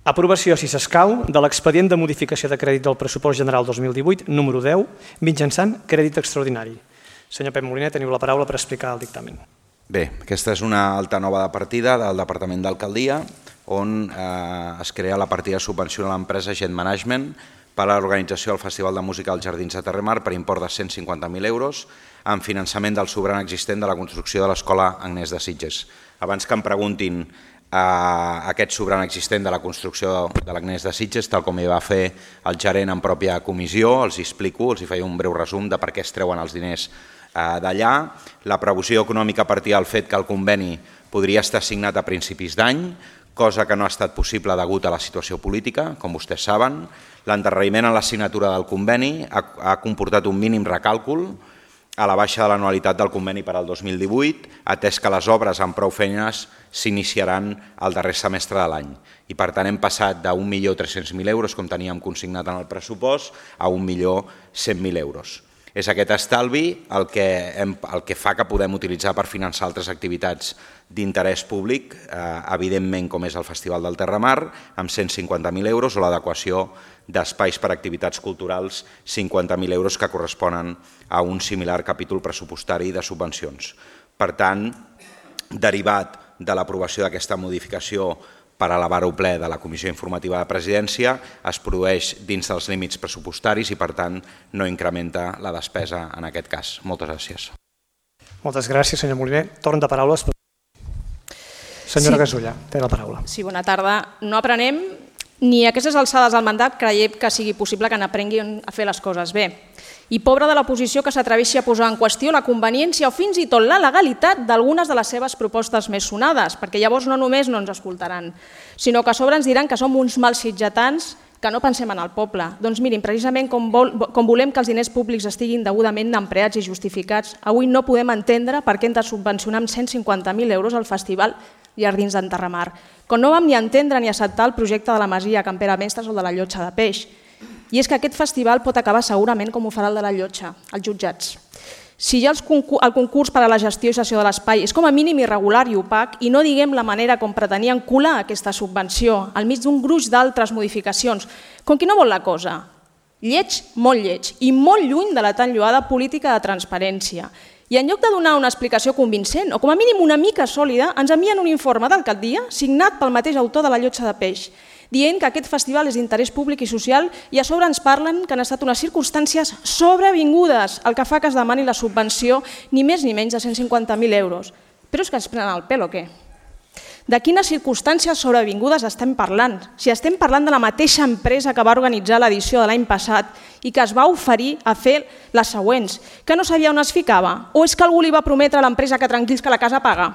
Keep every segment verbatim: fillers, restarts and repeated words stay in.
Aprovació, si s'escau, de l'expedient de modificació de crèdit del pressupost general dos mil divuit, número deu, mitjançant crèdit extraordinari. Senyor Pep Moliner, teniu la paraula per explicar el dictamen. Bé, aquesta és una alta nova de partida del Departament d'Alcaldia, on eh, es crea la partida de subvenció a l'empresa Gent Management per a l'organització del Festival de Música als Jardins de Terremar per import de cent cinquanta mil euros amb finançament del sobrant existent de la construcció de l'Escola Agnès de Sitges. Abans que em preguntin eh, aquest sobrant existent de la construcció de l'Agnès de Sitges, tal com hi va fer el gerent en pròpia comissió, els explico, els hi feia un breu resum de per què es treuen els diners d'allà. La previsió econòmica partia del fet que el conveni podria estar signat a principis d'any, cosa que no ha estat possible degut a la situació política, com vostès saben. L'endarreriment en la signatura del conveni ha, ha comportat un mínim recàlcul a la baixa de l'anualitat del conveni per al dos mil divuit, atès que les obres amb prou feines s'iniciaran el darrer semestre de l'any. I per tant hem passat d'un milió tres-cents mil euros, com teníem consignat en el pressupost, a un milió cent mil euros. És aquest estalvi el que, hem, el que fa que podem utilitzar per finançar altres activitats d'interès públic, eh, evidentment com és el Festival del Terremar, amb cent cinquanta mil euros, o l'adequació d'espais per a activitats culturals, cinquanta mil euros, que corresponen a un similar capítol pressupostari de subvencions. Per tant, derivat de l'aprovació d'aquesta modificació per elevar-ho ple de la Comissió Informativa de Presidència, es produeix dins dels límits pressupostaris i, per tant, no incrementa la despesa en aquest cas. Moltes gràcies. Moltes gràcies, senyor Moliner. Torn de paraules. Senyora Gasulla, té la paraula. Sí, bona tarda. No aprenem ni a aquestes alçades del mandat creiem que sigui possible que n'aprenguin a fer les coses bé. I pobre de la posició que s'atreveixi a posar en qüestió la conveniència o fins i tot la legalitat d'algunes de les seves propostes més sonades, perquè llavors no només no ens escoltaran, sinó que a sobre ens diran que som uns mals sitgetans que no pensem en el poble. Doncs mirin, precisament com, vol, com volem que els diners públics estiguin degudament empreats i justificats, avui no podem entendre per què hem de subvencionar amb cent cinquanta mil euros el Festival Jardins d'en Terremar, com no vam ni entendre ni acceptar el projecte de la Masia Can Pere Mestres o de la Llotja de Peix. I és que aquest festival pot acabar segurament com ho farà el de la Llotja, els jutjats. Si ja el concurs per a la gestió i cessió de l'espai és com a mínim irregular i opac, i no diguem la manera com pretenien colar aquesta subvenció al mig d'un gruix d'altres modificacions, com qui no vol la cosa. Lleig, molt lleig, i molt lluny de la tan lloada política de transparència. I en lloc de donar una explicació convincent, o com a mínim una mica sòlida, ens envien un informe d'alcaldia signat pel mateix autor de la Llotja de Peix, dient que aquest festival és d'interès públic i social i a sobre ens parlen que han estat unes circumstàncies sobrevingudes, el que fa que es demani la subvenció ni més ni menys de cent cinquanta mil euros. Però és que ens prenen el pèl o què? De quines circumstàncies sobrevingudes estem parlant? Si estem parlant de la mateixa empresa que va organitzar l'edició de l'any passat i que es va oferir a fer les següents, que no sabia on es ficava? O és que algú li va prometre a l'empresa que tranquils que la casa paga?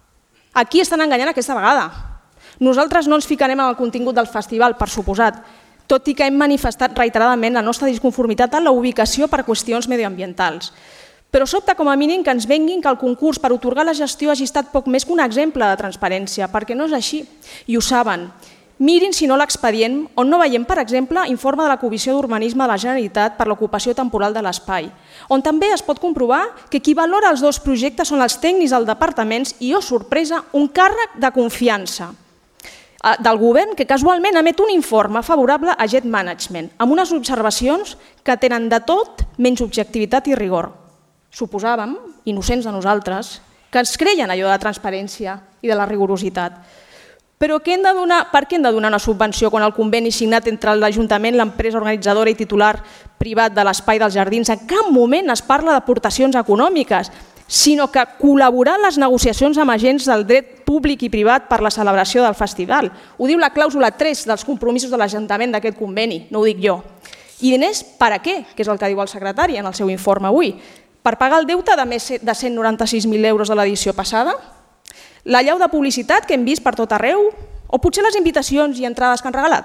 A qui estan enganyant aquesta vegada? Nosaltres no ens ficarem en el contingut del festival, per suposat, tot i que hem manifestat reiteradament la nostra disconformitat en la ubicació per qüestions medioambientals. Però sobta com a mínim que ens venguin que el concurs per atorgar la gestió hagi estat poc més que un exemple de transparència, perquè no és així, i ho saben. Mirin, si no, l'expedient, on no veiem, per exemple, informe de la Comissió d'Urbanisme de la Generalitat per l'ocupació temporal de l'espai, on també es pot comprovar que qui valora els dos projectes són els tècnics dels departaments i, oh sorpresa, un càrrec de confiança del govern que casualment emet un informe favorable a Jet Management, amb unes observacions que tenen de tot menys objectivitat i rigor. Suposàvem, innocents de nosaltres, que ens creien allò de la transparència i de la rigorositat. Però què hem de donar, per què hem de donar una subvenció quan el conveni signat entre l'Ajuntament, l'empresa organitzadora i titular privat de l'espai dels jardins en cap moment es parla d'aportacions econòmiques, sinó que col·laborar en les negociacions amb agents del dret públic i privat per la celebració del festival. Ho diu la clàusula tres dels compromisos de l'Ajuntament d'aquest conveni, no ho dic jo. I diners per a què? Que és el que diu el secretari en el seu informe avui. Per pagar el deute de més de cent noranta-sis mil euros de l'edició passada? La llau de publicitat que hem vist per tot arreu? O potser les invitacions i entrades que han regalat?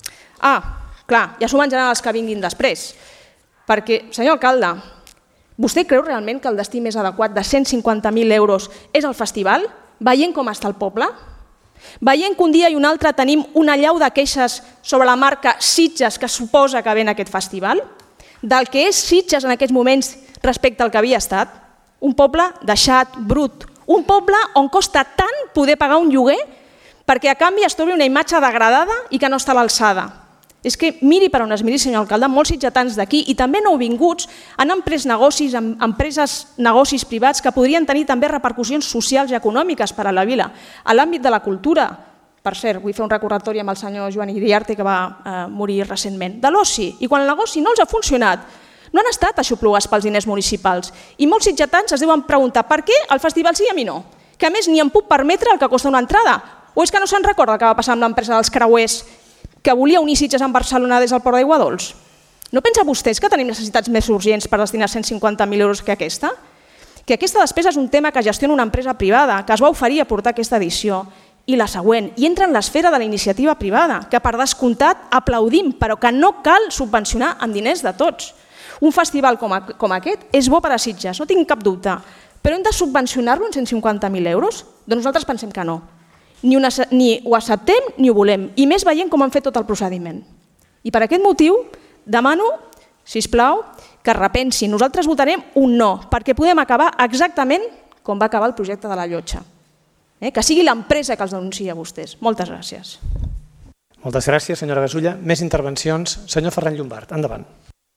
Ah, clar, ja s'ho menjaran els que vinguin després. Perquè, senyor alcalde, vostè creu realment que el destí més adequat de cent cinquanta mil euros és el festival, veient com està el poble? Veient que un dia i un altre tenim una llau de queixes sobre la marca Sitges que suposa que ven aquest festival? Del que és Sitges en aquests moments respecte al que havia estat? Un poble deixat, brut, un poble on costa tant poder pagar un lloguer perquè a canvi es trobi una imatge degradada i que no està a l'alçada. És que miri per on es miri, senyor alcalde, molts sitgetans d'aquí i també nouvinguts han emprès negocis, empreses, negocis privats que podrien tenir també repercussions socials i econòmiques per a la vila. A l'àmbit de la cultura, per cert, vull fer un recordatori amb el senyor Joan Iriarte que va eh, morir recentment, de l'oci, i quan el negoci no els ha funcionat, no han estat aixoplugues pels diners municipals. I molts sitgetans es deuen preguntar per què el festival sí i a mi no? Que a més ni em puc permetre el que costa una entrada. O és que no se'n recorda el que va passar amb l'empresa dels creuers que volia unir Sitges amb Barcelona des del Port d'Aigua Dols? No pensa vostès que tenim necessitats més urgents per destinar cent cinquanta mil euros que aquesta? Que aquesta despesa és un tema que gestiona una empresa privada que es va oferir a portar aquesta edició i la següent, i entra en l'esfera de la iniciativa privada, que per descomptat aplaudim, però que no cal subvencionar amb diners de tots. Un festival com, a, com aquest és bo per a Sitges, no tinc cap dubte, però hem de subvencionar-lo en cent cinquanta mil euros? Doncs nosaltres pensem que no. Ni, una, ni ho acceptem ni ho volem, i més veient com han fet tot el procediment. I per aquest motiu demano, sisplau, que repensin. Nosaltres votarem un no, perquè podem acabar exactament com va acabar el projecte de la Llotja. Eh? Que sigui l'empresa que els denuncia a vostès. Moltes gràcies. Moltes gràcies, senyora Gasulla. Més intervencions. Senyor Ferran Llombart, endavant.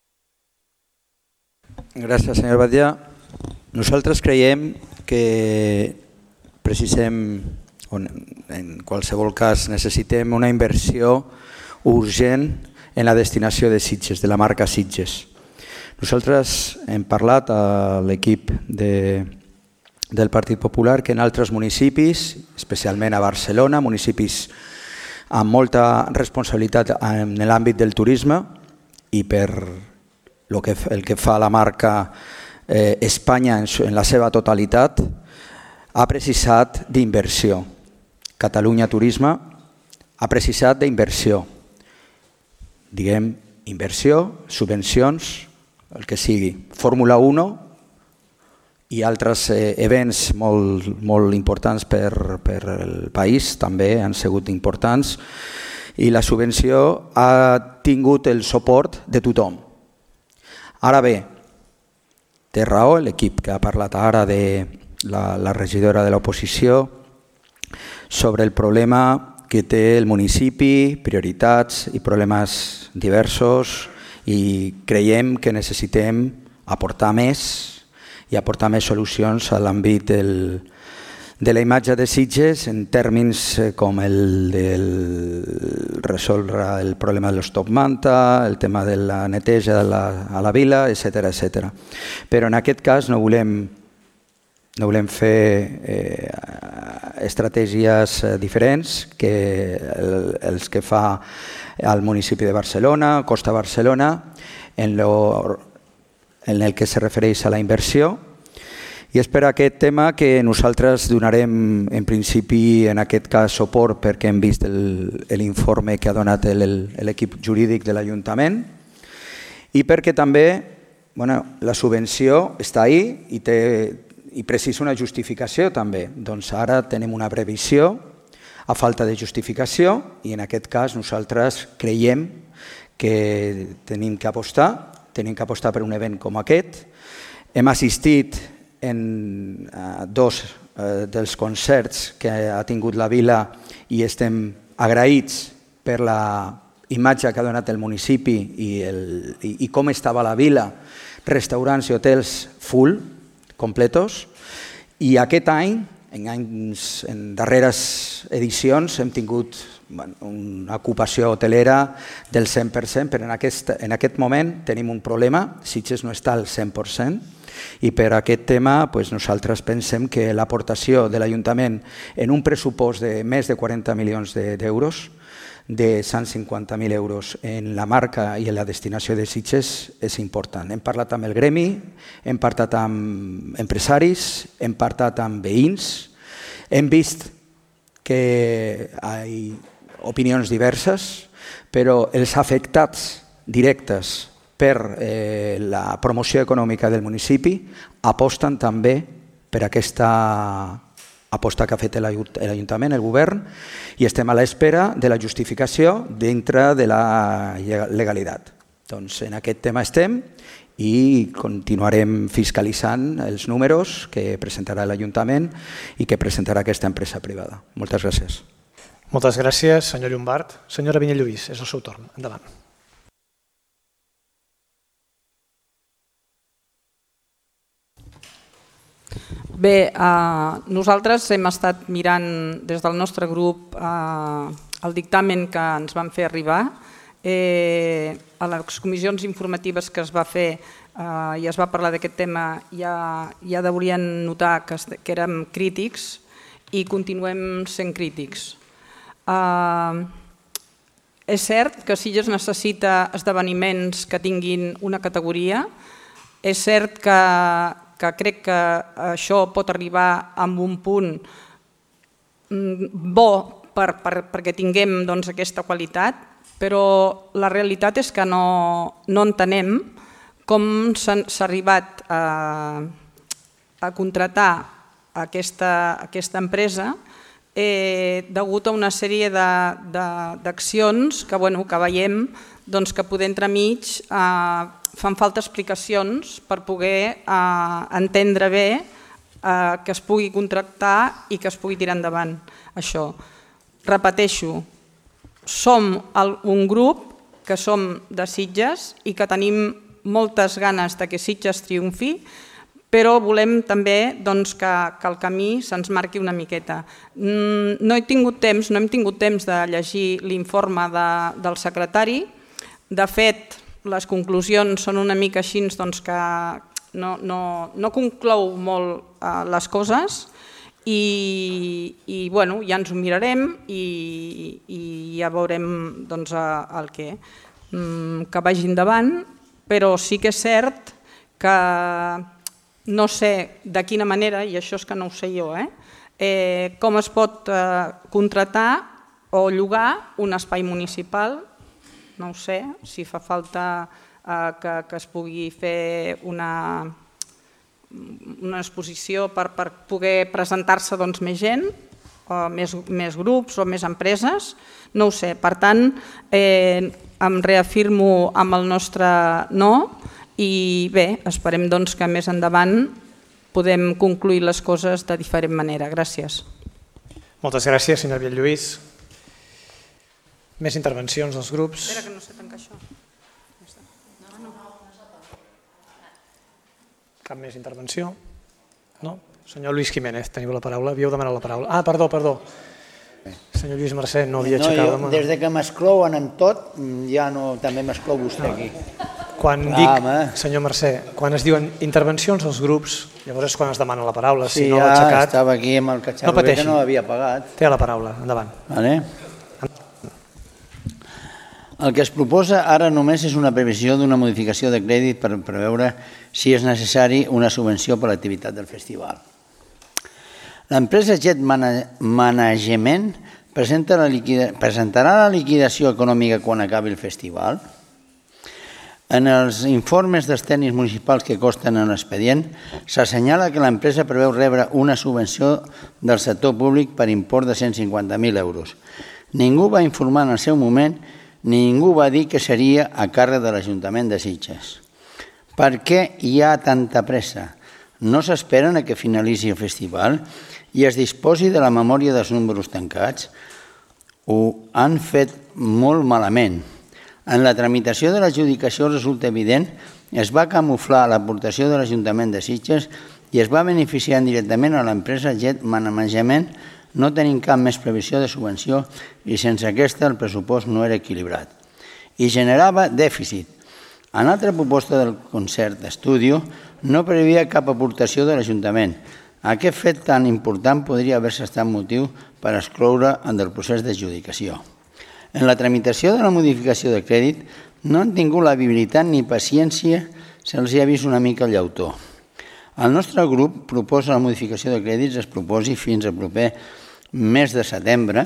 Gràcies, senyor Batllà. Nosaltres creiem que precisem, en qualsevol cas, necessitem una inversió urgent en la destinació de Sitges, de la marca Sitges. Nosaltres hem parlat a l'equip de, del Partit Popular que en altres municipis, especialment a Barcelona, municipis amb molta responsabilitat en l'àmbit del turisme i per lo que, el que fa la marca eh, Espanya en, en la seva totalitat, ha precisat d'inversió. Catalunya Turisme ha precisat d'inversió. Diguem, inversió, subvencions, el que sigui. Fórmula un i altres eh, events molt, molt importants per, per el país també han sigut importants i la subvenció ha tingut el suport de tothom. Ara bé, té raó l'equip que ha parlat ara de la, la regidora de l'oposició sobre el problema que té el municipi, prioritats i problemes diversos, i creiem que necessitem aportar més i aportar més solucions a l'àmbit de la imatge de Sitges en termes com el de resoldre el problema de l'stop manta, el tema de la neteja de la, a la vila, etcètera, etcètera. Però en aquest cas no volem No volem fer eh, estratègies diferents que el, els que fa el municipi de Barcelona, Costa Barcelona, en, lo, en el que se refereix a la inversió. I és per aquest tema que nosaltres donarem en principi en aquest cas suport perquè hem vist l'informe que ha donat l'equip jurídic de l'Ajuntament i perquè també bueno, la subvenció està ahí i té i precisa una justificació també. Doncs ara tenim una previsió a falta de justificació i en aquest cas nosaltres creiem que tenim que apostar, tenim que apostar per un event com aquest. Hem assistit en uh, dos uh, dels concerts que ha tingut la vila i estem agraïts per la imatge que ha donat el municipi i, el, i, i com estava la vila, restaurants i hotels full, completos, i aquest any, en, anys, en darreres edicions, hem tingut bueno, una ocupació hotelera del cent per cent, però en aquest, en aquest moment tenim un problema, Sitges no està al cent per cent, i per aquest tema pues, nosaltres pensem que l'aportació de l'Ajuntament en un pressupost de més de quaranta milions d'euros, de cent cinquanta mil euros en la marca i en la destinació de Sitges és important. Hem parlat amb el gremi, hem parlat amb empresaris, hem parlat amb veïns, hem vist que hi ha opinions diverses, però els afectats directes per eh, la promoció econòmica del municipi aposten també per aquesta aposta que ha fet l'Ajuntament, el govern, i estem a l'espera de la justificació dintre de la legalitat. Doncs en aquest tema estem i continuarem fiscalitzant els números que presentarà l'Ajuntament i que presentarà aquesta empresa privada. Moltes gràcies. Moltes gràcies, senyor Llombart. Senyora Vinyalluís, és el seu torn. Endavant. Bé, nosaltres hem estat mirant des del nostre grup el dictamen que ens van fer arribar. A les comissions informatives que es va fer i es va parlar d'aquest tema ja deurien notar que érem crítics i continuem sent crítics. És cert que Sitges necessita esdeveniments que tinguin una categoria. És cert que que crec que això pot arribar a un punt bo perquè tinguem aquesta qualitat, però la realitat és que no entenem com s'ha arribat a contratar aquesta empresa degut a una sèrie d'accions que veiem que poder entremig fan falta explicacions per poder entendre bé que es pugui contractar i que es pugui tirar endavant això. Repeteixo, som un grup que som de Sitges i que tenim moltes ganes que Sitges triomfi, però volem també que el camí se'ns marqui una miqueta. No he tingut temps, no hem tingut temps de llegir l'informe del secretari. De fet, les conclusions són una mica així que no conclou molt les coses i ja ens ho mirarem i ja veurem el que vagi endavant, però sí que és cert que no sé de quina manera, i això és que no ho sé jo, com es pot contratar o llogar un espai municipal. No ho sé, si fa falta que es pugui fer una exposició per poder presentar-se més gent, més grups o més empreses, no ho sé. Per tant, em reafirmo amb el nostre no i bé, esperem que més endavant podem concluir les coses de diferent manera. Gràcies. Moltes gràcies, senyora Vinyalluís. Més intervencions dels grups. Espera, que no sé tancar això. Cap més intervenció? No? Senyor Lluís Jiménez, teniu la paraula. Havíeu demanat la paraula. Ah, perdó, perdó. Senyor Lluís Mercè, no havia aixecat la mà. Des que m'exclouen en tot, ja també m'exclou vostè aquí. Quan dic, senyor Mercè, quan es diuen intervencions dels grups, llavors és quan es demana la paraula. Sí, ja estava aquí amb el catxarro que no l'havia pagat. Té la paraula, endavant. Vale. El que es proposa ara només és una previsió d'una modificació de crèdit per preveure si és necessari una subvenció per a l'activitat del festival. L'empresa Jet Management presentarà la liquidació econòmica quan acabi el festival. En els informes dels tècnics municipals que consten en l'expedient s'assenyala que l'empresa preveu rebre una subvenció del sector públic per import de cent cinquanta mil euros. Ningú va informar en el seu moment, ningú va dir que seria a càrrec de l'Ajuntament de Sitges. Per què hi ha tanta pressa? No s'esperen a que finalitzi el festival i es disposi de la memòria dels números tancats? Ho han fet molt malament. En la tramitació de l'adjudicació resulta evident que es va camuflar l'aportació de l'Ajuntament de Sitges i es va beneficiar indirectament a l'empresa Jet Management, no tenint cap més previsió de subvenció i sense aquesta el pressupost no era equilibrat. I generava dèficit. En l'altra proposta del concert d'estudi no previa cap aportació de l'Ajuntament. Aquest fet tan important podria haver-se estat motiu per excloure del procés d'adjudicació. En la tramitació de la modificació de crèdit no han tingut l'habilitat ni paciència, se'ls ha vist una mica el llautó. El nostre grup proposa la modificació de crèdits es proposi fins al proper mes de setembre.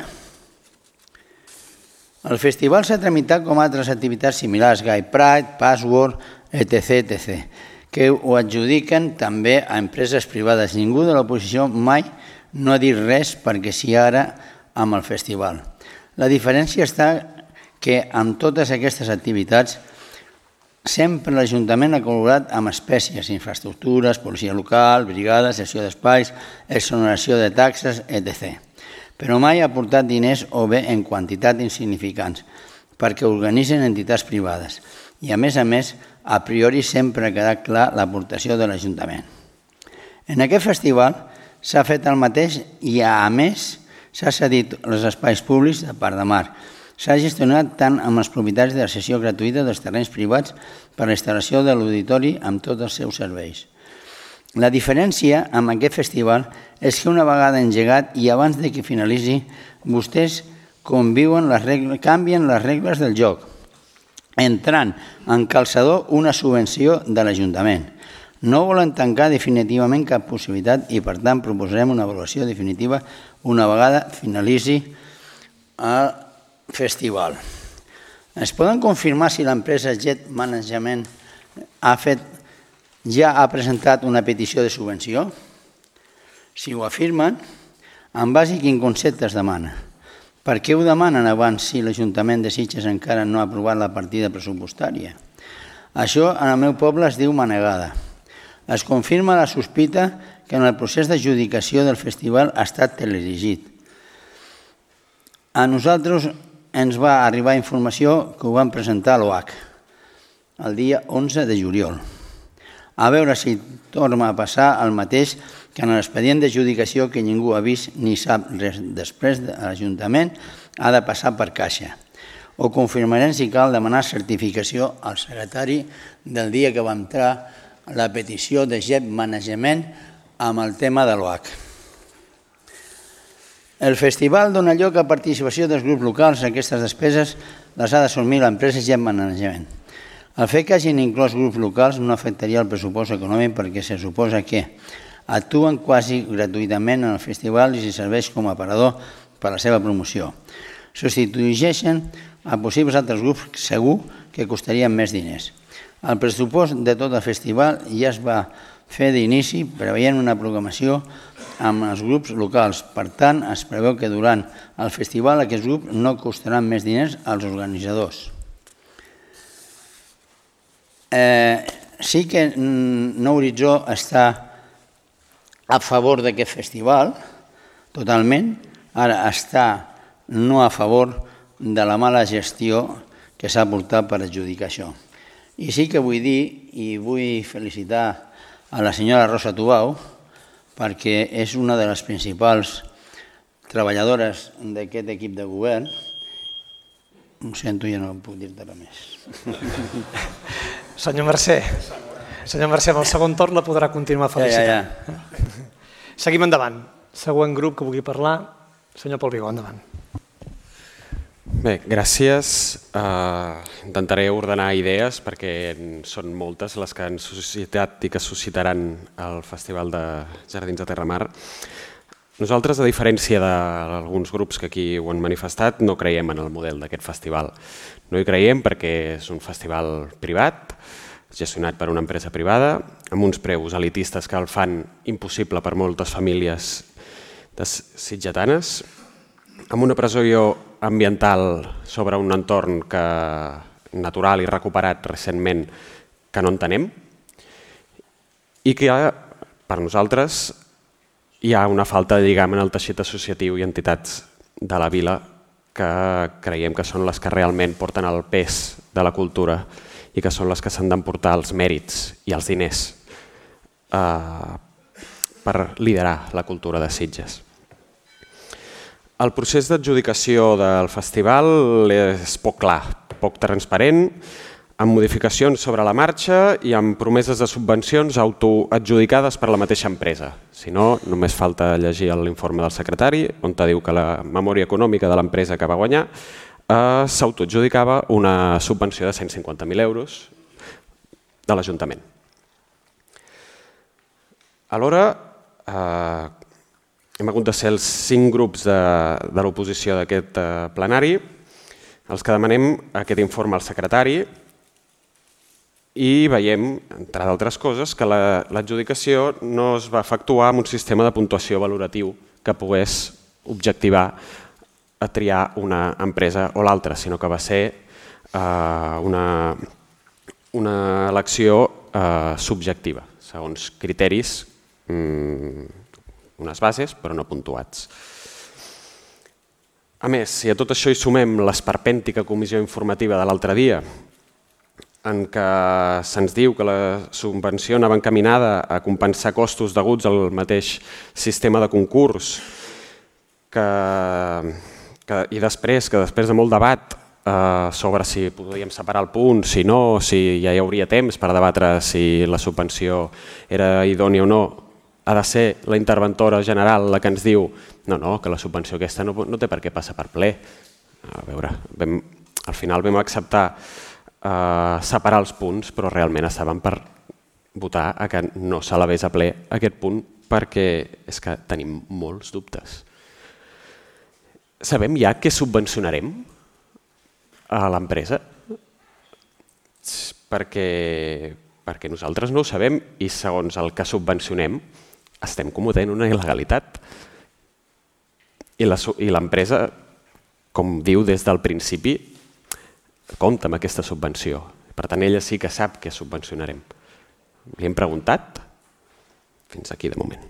El festival s'ha tramitat com altres activitats similars, Gay Pride, Password, etcètera, etcètera, que ho adjudiquen també a empreses privades. Ningú de l'oposició mai no ha dit res perquè sí ara amb el festival. La diferència està que amb totes aquestes activitats sempre l'Ajuntament ha col·laborat amb espècies, infraestructures, policia local, brigades, gestió d'espais, exoneració de taxes, etcètera. però mai ha aportat diners o bé en quantitat insignificants, perquè organitzen entitats privades. I a més a més, a priori sempre ha quedat clar l'aportació de l'Ajuntament. En aquest festival s'ha fet el mateix i a més s'ha cedit els espais públics de Part de Mar. S'ha gestionat tant amb els propietaris de la cessió gratuïta dels terrenys privats per a la instal·lació de l'auditori amb tots els seus serveis. La diferència amb aquest festival és que una vegada engegat i abans de que finalitzi, vostès conviuen les regles, canvien les regles del joc, entrant en calçador una subvenció de l'Ajuntament. No volen tancar definitivament cap possibilitat i, per tant, proposarem una avaluació definitiva una vegada finalitzi el festival. Es poden confirmar si l'empresa Jet Management ha fet, ja ha presentat una petició de subvenció? Si ho afirmen, en base a quin concepte es demana? Per què ho demanen abans si l'Ajuntament de Sitges encara no ha aprovat la partida pressupostària? Això en el meu poble es diu manegada. Es confirma la sospita que en el procés d'adjudicació del festival ha estat teledirigit. A nosaltres ens va arribar informació que ho van presentar a l'O H el dia onze de juliol. A veure si torna a passar el mateix que en l'expedient d'adjudicació que ningú ha vist ni sap res després de l'Ajuntament ha de passar per caixa. O confirmarem si cal demanar certificació al secretari del dia que va entrar la petició de Jet Management amb el tema de l'O H. El festival dona lloc a participació dels grups locals. Aquestes despeses les ha d'assumir l'empresa Jet Management. El fet que hagin inclòs grups locals no afectaria el pressupost econòmic perquè se suposa que actuen quasi gratuïtament en el festival i s'hi serveix com a aparador per a la seva promoció. Substitueixen a possibles altres grups segur que costarien més diners. El pressupost de tot el festival ja es va fer d'inici preveient una programació amb els grups locals. Per tant, es preveu que durant el festival aquests grups no costaran més diners als organitzadors. Eh, sí que Nou Horitzó està a favor d'aquest festival, totalment. Ara està no a favor de la mala gestió que s'ha portat per adjudicar això. I sí que vull dir, i vull felicitar a la senyora Rosa Tubau, perquè és una de les principals treballadores d'aquest equip de govern. Ho sento, ja no puc dir-te res més. Senyor Mercè, senyor Mercè, amb el segon torn la podrà continuar felicitant. Ja, ja, ja. Seguim endavant. Següent grup que vulgui parlar, senyor Pol Vigó, endavant. Bé, gràcies. Uh, intentaré ordenar idees perquè són moltes les que han suscitat i que suscitaran el Festival de Jardins de Terramar. Nosaltres, a diferència d'alguns grups que aquí ho han manifestat, no creiem en el model d'aquest festival. No hi creiem perquè és un festival privat, gestionat per una empresa privada, amb uns preus elitistes que el fan impossible per moltes famílies sitgetanes, amb una pressió ambiental sobre un entorn que, natural i recuperat recentment que no entenem i que per nosaltres hi ha una falta de lligam en el teixit associatiu i entitats de la vila que creiem que són les que realment porten el pes de la cultura i que són les que s'han d'emportar els mèrits i els diners eh, per liderar la cultura de Sitges. El procés d'adjudicació del festival és poc clar, poc transparent, amb modificacions sobre la marxa i amb promeses de subvencions autoadjudicades per la mateixa empresa. Si no, només falta llegir l'informe del secretari, on diu que la memòria econòmica de l'empresa que va guanyar eh, s'autoadjudicava una subvenció de cent cinquanta mil euros de l'Ajuntament. Alhora, eh, hem hagut de ser els cinc grups de, de l'oposició d'aquest eh, plenari els que demanem aquest informe al secretari i veiem, entre d'altres coses, que l'adjudicació no es va efectuar amb un sistema de puntuació valoratiu que pogués objectivar a triar una empresa o l'altra, sinó que va ser eh, una, una elecció eh, subjectiva, segons criteris, mm, unes bases, però no puntuats. A més, si a tot això hi sumem l'esperpèntica comissió informativa de l'altre dia, en què se'ns diu que la subvenció anava encaminada a compensar costos deguts al mateix sistema de concurs, que, que, i després, que després de molt debat eh, sobre si podíem separar el punt, si no, si ja hi hauria temps per debatre si la subvenció era idònia o no, ha de ser la interventora general la que ens diu no, no, que la subvenció aquesta no, no té per què passar per ple. A veure, vam, al final vam acceptar eh, separar els punts, però realment estàvem per votar a que no s'elevés a ple aquest punt perquè és que tenim molts dubtes. Sabem ja què subvencionarem a l'empresa? Perquè, perquè nosaltres no ho sabem i segons el que subvencionem estem cometent una il·legalitat. I l'empresa, com diu des del principi, compta amb aquesta subvenció. Per tant, ella sí que sap què subvencionarem. Li hem preguntat? Fins aquí de moment.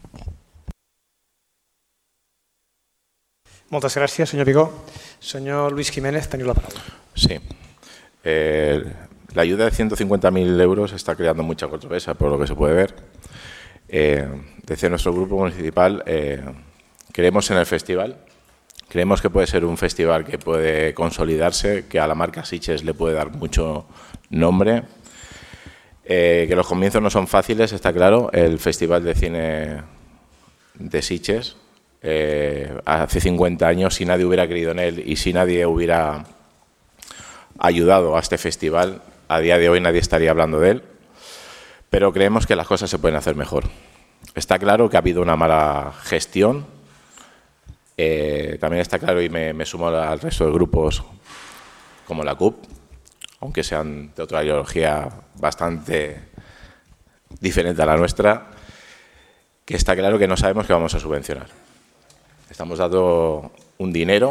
Moltes gràcies, senyor Vigó. Senyor Luis Jiménez, teniu la paraula. Sí. Eh, la ayuda de ciento cincuenta mil euros está creando mucha controversia, por lo que se puede ver. Eh, desde nuestro grupo municipal eh, creemos en el festival, creemos que puede ser un festival que puede consolidarse, que a la marca Sitges le puede dar mucho nombre, eh, que los comienzos no son fáciles, está claro. El Festival de Cine de Sitges, eh, hace cincuenta años, si nadie hubiera creído en él y si nadie hubiera ayudado a este festival, a día de hoy nadie estaría hablando de él. Pero creemos que las cosas se pueden hacer mejor. Está claro que ha habido una mala gestión. Eh, también está claro, y me, me sumo al resto de grupos como la C U P, aunque sean de otra ideología bastante diferente a la nuestra, que está claro que no sabemos qué vamos a subvencionar. Estamos dando un dinero.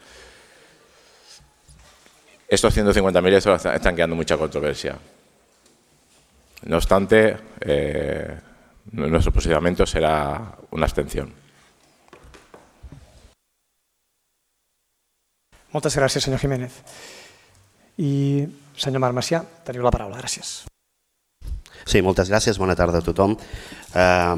Estos ciento cincuenta mil euros están creando mucha controversia. No obstante, eh, nuestro posicionamiento será una abstención. Moltes gràcies, senyor Jiménez. I senyor Marc Macià, teniu la paraula. Gràcies. Sí, moltes gràcies. Bona tarda a tothom. Eh,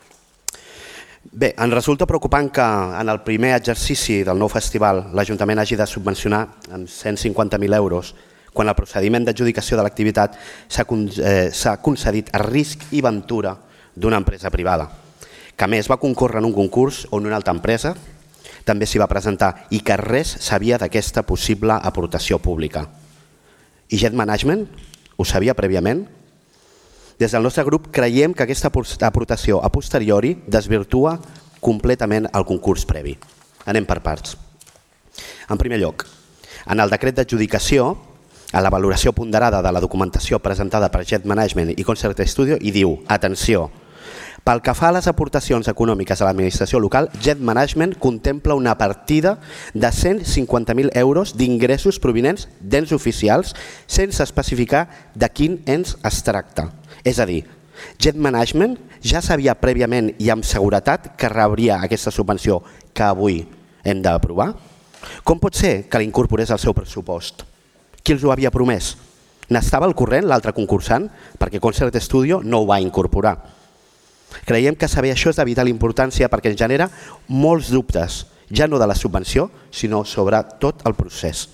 bé, ens resulta preocupant que en el primer exercici del nou festival l'Ajuntament hagi de subvencionar amb cent cinquanta mil euros quan el procediment d'adjudicació de l'activitat s'ha concedit a risc i ventura d'una empresa privada, que a més va concórrer en un concurs on una altra empresa també s'hi va presentar i que res sabia d'aquesta possible aportació pública. I Jet Management ho sabia prèviament? Des del nostre grup creiem que aquesta aportació a posteriori desvirtua completament el concurs previ. Anem per parts. En primer lloc, en el decret d'adjudicació, a la valoració ponderada de la documentació presentada per Jet Management i Concert Studio, hi diu, atenció, pel que fa a les aportacions econòmiques a l'administració local, Jet Management contempla una partida de cent cinquanta mil euros d'ingressos provinents d'ens oficials sense especificar de quin ens es tracta. És a dir, Jet Management ja sabia prèviament i amb seguretat que rebria aquesta subvenció que avui hem d'aprovar? Com pot ser que l'incorporés al seu pressupost? Qui els ho havia promès? N'estava al corrent l'altre concursant? Perquè Concert Studio no ho va incorporar. Creiem que saber això és de vital importància perquè ens genera molts dubtes, ja no de la subvenció, sinó sobre tot el procés.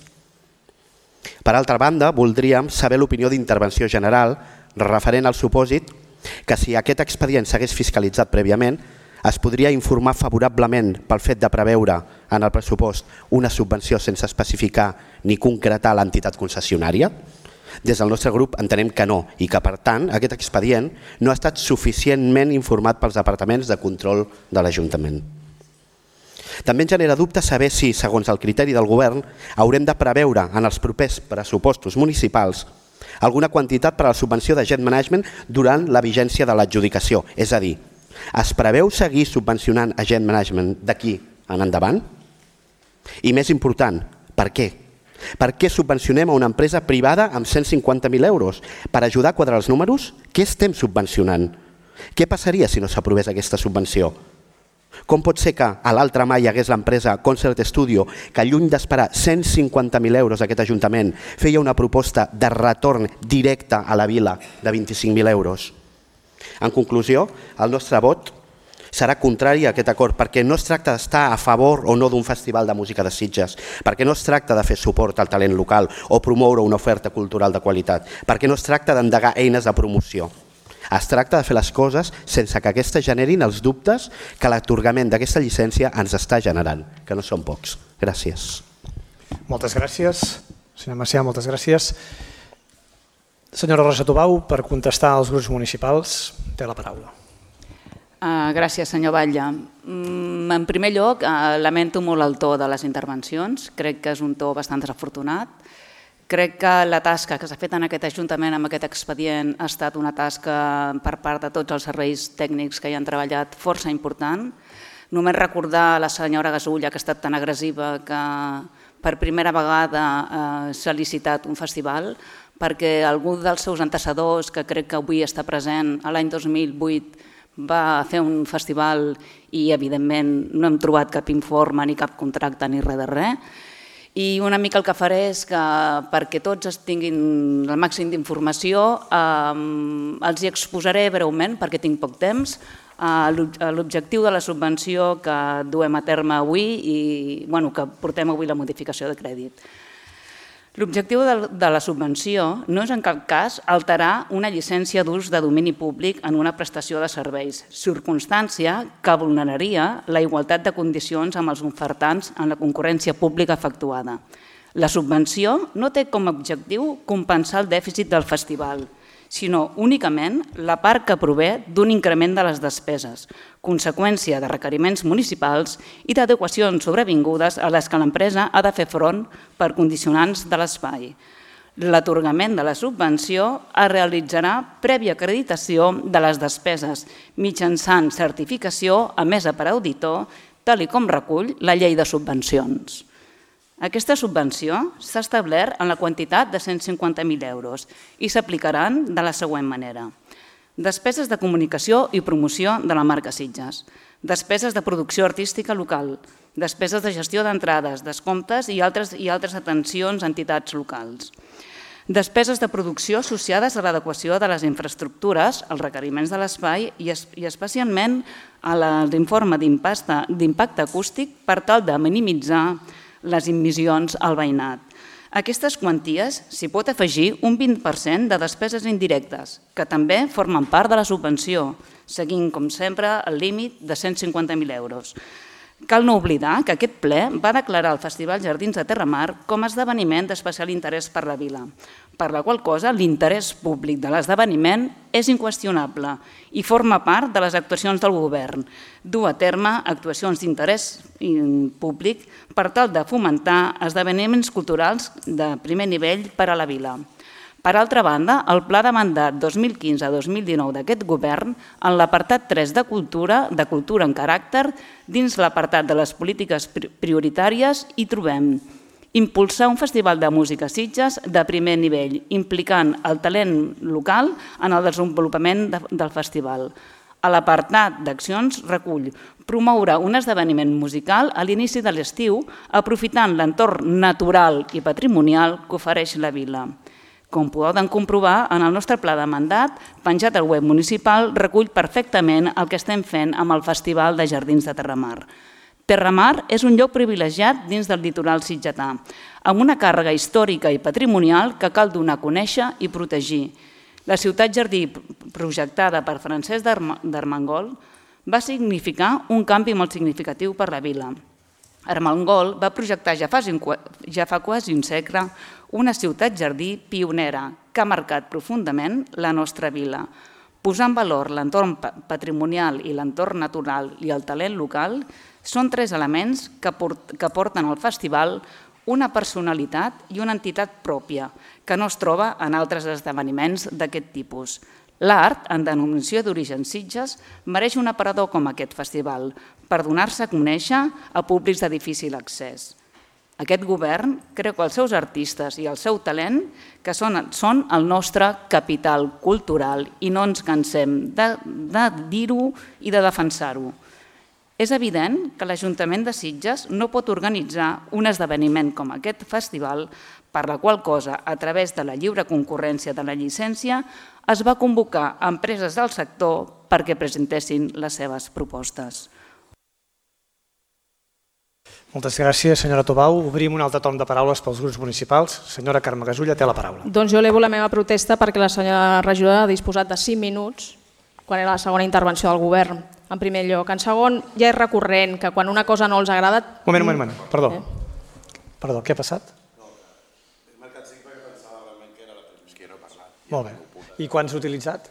Per altra banda, voldríem saber l'opinió d'intervenció general referent al supòsit que si aquest expedient s'hagués fiscalitzat prèviament es podria informar favorablement pel fet de preveure en el pressupost una subvenció sense especificar ni concretar l'entitat concessionària? Des del nostre grup entenem que no i que, per tant, aquest expedient no ha estat suficientment informat pels departaments de control de l'Ajuntament. També ens genera dubte saber si, segons el criteri del govern, haurem de preveure en els propers pressupostos municipals alguna quantitat per a la subvenció de Jet Management durant la vigència de l'adjudicació. És a dir, es preveu seguir subvencionant a Jet Management d'aquí en endavant? I més important, per què? Per què subvencionem a una empresa privada amb cent cinquanta mil euros? Per ajudar a quadrar els números? Què estem subvencionant? Què passaria si no s'aprovés aquesta subvenció? Com pot ser que a l'altra mà hi hagués l'empresa Concert Studio que, lluny d'esperar cent cinquanta mil euros d'aquest Ajuntament, feia una proposta de retorn directe a la vila de vint-i-cinc mil euros? En conclusió, el nostre vot serà contrari a aquest acord perquè no es tracta d'estar a favor o no d'un festival de música de Sitges, perquè no es tracta de fer suport al talent local o promoure una oferta cultural de qualitat, perquè no es tracta d'endegar eines de promoció. Es tracta de fer les coses sense que aquestes generin els dubtes que l'atorgament d'aquesta llicència ens està generant, que no són pocs. Gràcies. Moltes gràcies. Senyor Macià, moltes gràcies. Senyora Rosa Tubau, per contestar als grups municipals, té la paraula. Gràcies, senyor Batlle. En primer lloc, lamento molt el to de les intervencions. Crec que és un to bastant desafortunat. Crec que la tasca que s'ha fet en aquest Ajuntament amb aquest expedient ha estat una tasca per part de tots els serveis tècnics que hi han treballat força important. Només recordar a la senyora Gasulla, que ha estat tan agressiva, que per primera vegada s'ha licitat un festival, perquè algú dels seus antecessors, que crec que avui està present, l'any dos mil vuit, va fer un festival i, evidentment, no hem trobat cap informe ni cap contracte ni res de res. I una mica el que faré és que, perquè tots tinguin el màxim d'informació, els hi exposaré breument, perquè tinc poc temps, l'objectiu de la subvenció que duem a terme avui i que portem avui la modificació de crèdit. L'objectiu de la subvenció no és en cap cas alterar una llicència d'ús de domini públic en una prestació de serveis, circumstància que vulneraria la igualtat de condicions amb els ofertants en la concurrència pública efectuada. La subvenció no té com a objectiu compensar el dèficit del festival, sinó únicament la part que prové d'un increment de les despeses, conseqüència de requeriments municipals i d'adequacions sobrevingudes a les que l'empresa ha de fer front per condicionants de l'espai. L'atorgament de la subvenció es realitzarà prèvia acreditació de les despeses mitjançant certificació emesa per auditor, tal com recull la llei de subvencions. Aquesta subvenció s'ha establert en la quantitat de cent cinquanta mil euros i s'aplicaran de la següent manera. Despeses de comunicació i promoció de la marca Sitges, despeses de producció artística local, despeses de gestió d'entrades, descomptes i altres atencions a entitats locals. Despeses de producció associades a l'adequació de les infraestructures, als requeriments de l'espai i especialment a l'informe d'impacte acústic per tal de minimitzar les emissions al veïnat. A aquestes quanties s'hi pot afegir un vint per cent de despeses indirectes, que també formen part de la subvenció, seguint, com sempre, el límit de cent cinquanta mil euros. Cal no oblidar que aquest ple va declarar el Festival Jardins de Terramar com a esdeveniment d'especial interès per la vila, per la qual cosa l'interès públic de l'esdeveniment és inqüestionable i forma part de les actuacions del govern, dur a terme actuacions d'interès públic per tal de fomentar esdeveniments culturals de primer nivell per a la vila. Per altra banda, el Pla de Mandat dos mil quinze a dos mil dinou d'aquest govern, en l'apartat tres de Cultura, de Cultura en Caràcter, dins l'apartat de les polítiques prioritàries, hi trobem impulsar un festival de música Sitges de primer nivell, implicant el talent local en el desenvolupament del festival. A l'apartat d'accions recull promoure un esdeveniment musical a l'inici de l'estiu, aprofitant l'entorn natural i patrimonial que ofereix la vila. Com poden comprovar, en el nostre pla de mandat, penjat al web municipal, recull perfectament el que estem fent amb el Festival de Jardins de Terramar. Terramar és un lloc privilegiat dins del litoral sitgetà, amb una càrrega històrica i patrimonial que cal donar a conèixer i protegir. La ciutat jardí projectada per Francesc d'Armengol va significar un canvi molt significatiu per la vila. Armengol va projectar ja fa quasi un segle una ciutat jardí pionera que ha marcat profundament la nostra vila. Posar en valor l'entorn patrimonial i l'entorn natural i el talent local són tres elements que porten al festival una personalitat i una entitat pròpia que no es troba en altres esdeveniments d'aquest tipus. L'art, en denominació d'origen Sitges, mereix un aparador com aquest festival per donar-se a conèixer a públics de difícil accés. Aquest govern creu que els seus artistes i el seu talent que són el nostre capital cultural i no ens cansem de dir-ho i de defensar-ho. És evident que l'Ajuntament de Sitges no pot organitzar un esdeveniment com aquest festival, per la qual cosa, a través de la lliure concurrència de la llicència, es va convocar a empreses del sector perquè presentessin les seves propostes. Moltes gràcies, senyora Tobau. Obrim un altre torn de paraules pels grups municipals. Senyora Carme Gasulla, té la paraula. Doncs jo elevo la meva protesta perquè la senyora regidora ha disposat de cinc minuts quan era la segona intervenció del govern, en primer lloc. En segon, ja és recurrent que quan una cosa no els agrada... Un moment, un moment, perdó. Perdó, què ha passat? He marcat cinc perquè pensava realment que era la primera que no he parlat. Molt bé. I quants s'ha utilitzat?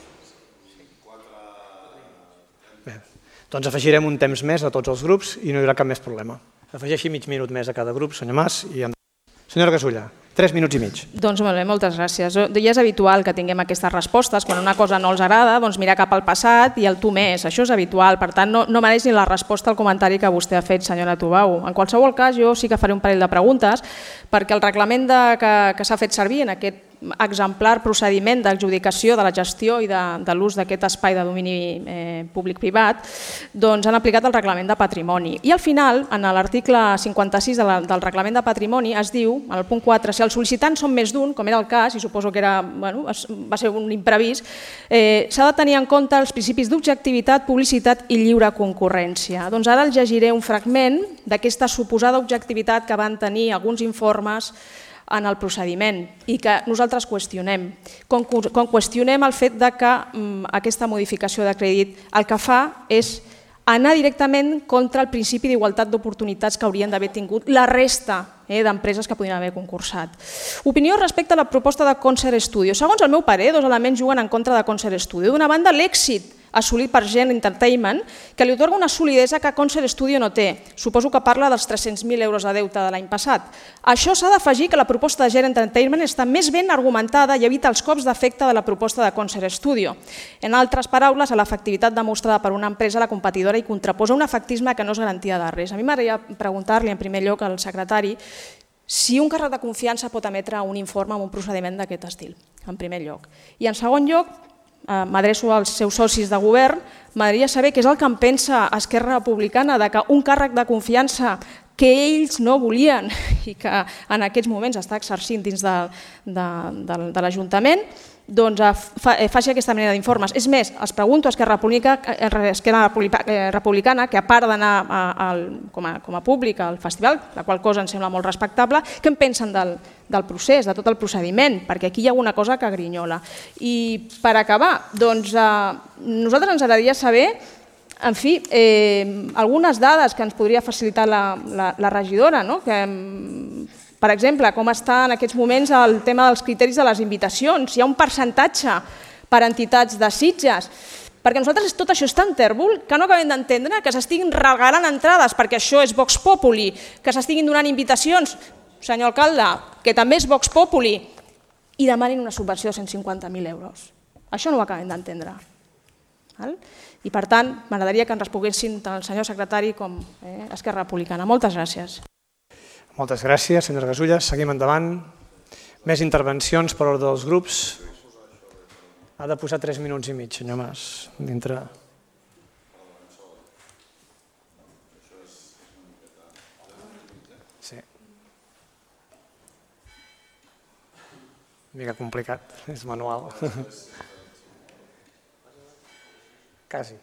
Bé, doncs afegirem un temps més a tots els grups i no hi haurà cap més problema. Afegeixi mig minut més a cada grup, senyor Mas. I... Senyora Gasulla, tres minuts i mig. Doncs molt bé, moltes gràcies. Ja és habitual que tinguem aquestes respostes. Quan una cosa no els agrada, doncs mirar cap al passat i el tu més. Això és habitual. Per tant, no, no mereix ni la resposta al comentari que vostè ha fet, senyora Tobau. En qualsevol cas, jo sí que faré un parell de preguntes, perquè el reglament de, que, que s'ha fet servir en aquest exemplar procediment d'adjudicació de la gestió i de, de l'ús d'aquest espai de domini eh, públic-privat, doncs han aplicat el reglament de patrimoni. I al final, en l'article cinquanta-sis de la, del reglament de patrimoni, es diu, en el punt quatre, si els sol·licitants són més d'un, com era el cas, i suposo que era, bueno, va ser un imprevist, eh, s'ha de tenir en compte els principis d'objectivitat, publicitat i lliure concurrència. Doncs ara els llegiré un fragment d'aquesta suposada objectivitat que van tenir alguns informes en el procediment i que nosaltres qüestionem. Com, com qüestionem el fet de que mm, aquesta modificació de crèdit el que fa és anar directament contra el principi d'igualtat d'oportunitats que haurien d'haver tingut la resta eh, d'empreses que podien haver concursat. Opinió respecte a la proposta de Concert Studio. Segons el meu parer, dos elements juguen en contra de Concert Studio. D'una banda, l'èxit assolit per Gent Entertainment, que li atorga una solidesa que Concert Studio no té. Suposo que parla dels tres-cents mil euros de deute de l'any passat. Això s'ha d'afegir que la proposta de Gent Entertainment està més ben argumentada i evita els cops d'efecte de la proposta de Concert Studio. En altres paraules, a l'efectivitat demostrada per una empresa, la competidora hi contraposa un efectisme que no és garantia de res. A mi m'agradaria preguntar-li en primer lloc al secretari si un càrrec de confiança pot emetre un informe amb un procediment d'aquest estil, en primer lloc. I en segon lloc, m'adreço als seus socis de govern, m'agradaria saber què és el que en pensa Esquerra Republicana de que un càrrec de confiança que ells no volien i que en aquests moments està exercint dins de, de, de, de l'Ajuntament, doncs fa, faci aquesta manera d'informes. És més, els pregunto a Esquerra Republicana, que a part d'anar com, com a públic al festival, la qual cosa em sembla molt respectable, què en pensen del, del procés, de tot el procediment, perquè aquí hi ha alguna cosa que grinyola. I per acabar, doncs, eh, nosaltres ens agradaria saber, en fi, eh, algunes dades que ens podria facilitar la, la, la regidora, no? que, per exemple, com està en aquests moments el tema dels criteris de les invitacions. Hi ha un percentatge per a entitats de Sitges, perquè nosaltres tot això és tan tèrbol que no acabem d'entendre que s'estiguin regalant entrades perquè això és Vox Populi, que s'estiguin donant invitacions, senyor alcalde, que també és Vox Populi, i demanin una subvenció de cent cinquanta mil euros. Això no ho acabem d'entendre. I per tant, m'agradaria que ens responguessin tant el senyor secretari com eh, Esquerra Republicana. Moltes gràcies. Moltes gràcies, senyora Gasulla. Seguim endavant. Més intervencions per ordre dels grups. Ha de posar tres minuts i mig, senyor Mas, dintre. Sí. Una mica complicat, és manual. Quasi.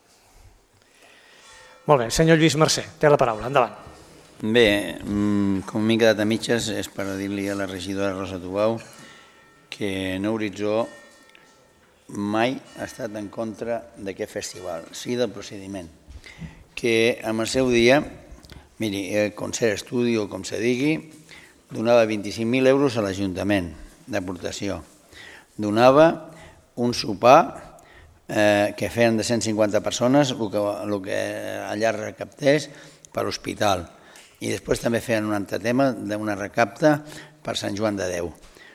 Molt bé, senyor Lluís Mercè, té la paraula, endavant. Bé, com m'he quedat a mitges és per dir-li a la regidora Rosa Tobau que No Horitzó mai ha estat en contra d'aquest festival, sí del procediment, que en el seu dia, miri, el Concert Studio, com se digui, donava vint-i-cinc mil euros a l'Ajuntament d'aportació, donava un sopar eh, que feien de cent cinquanta persones, el que, el que allà recaptés per l'hospital. I després també feien un altre tema d'una recapta per Sant Joan de Déu.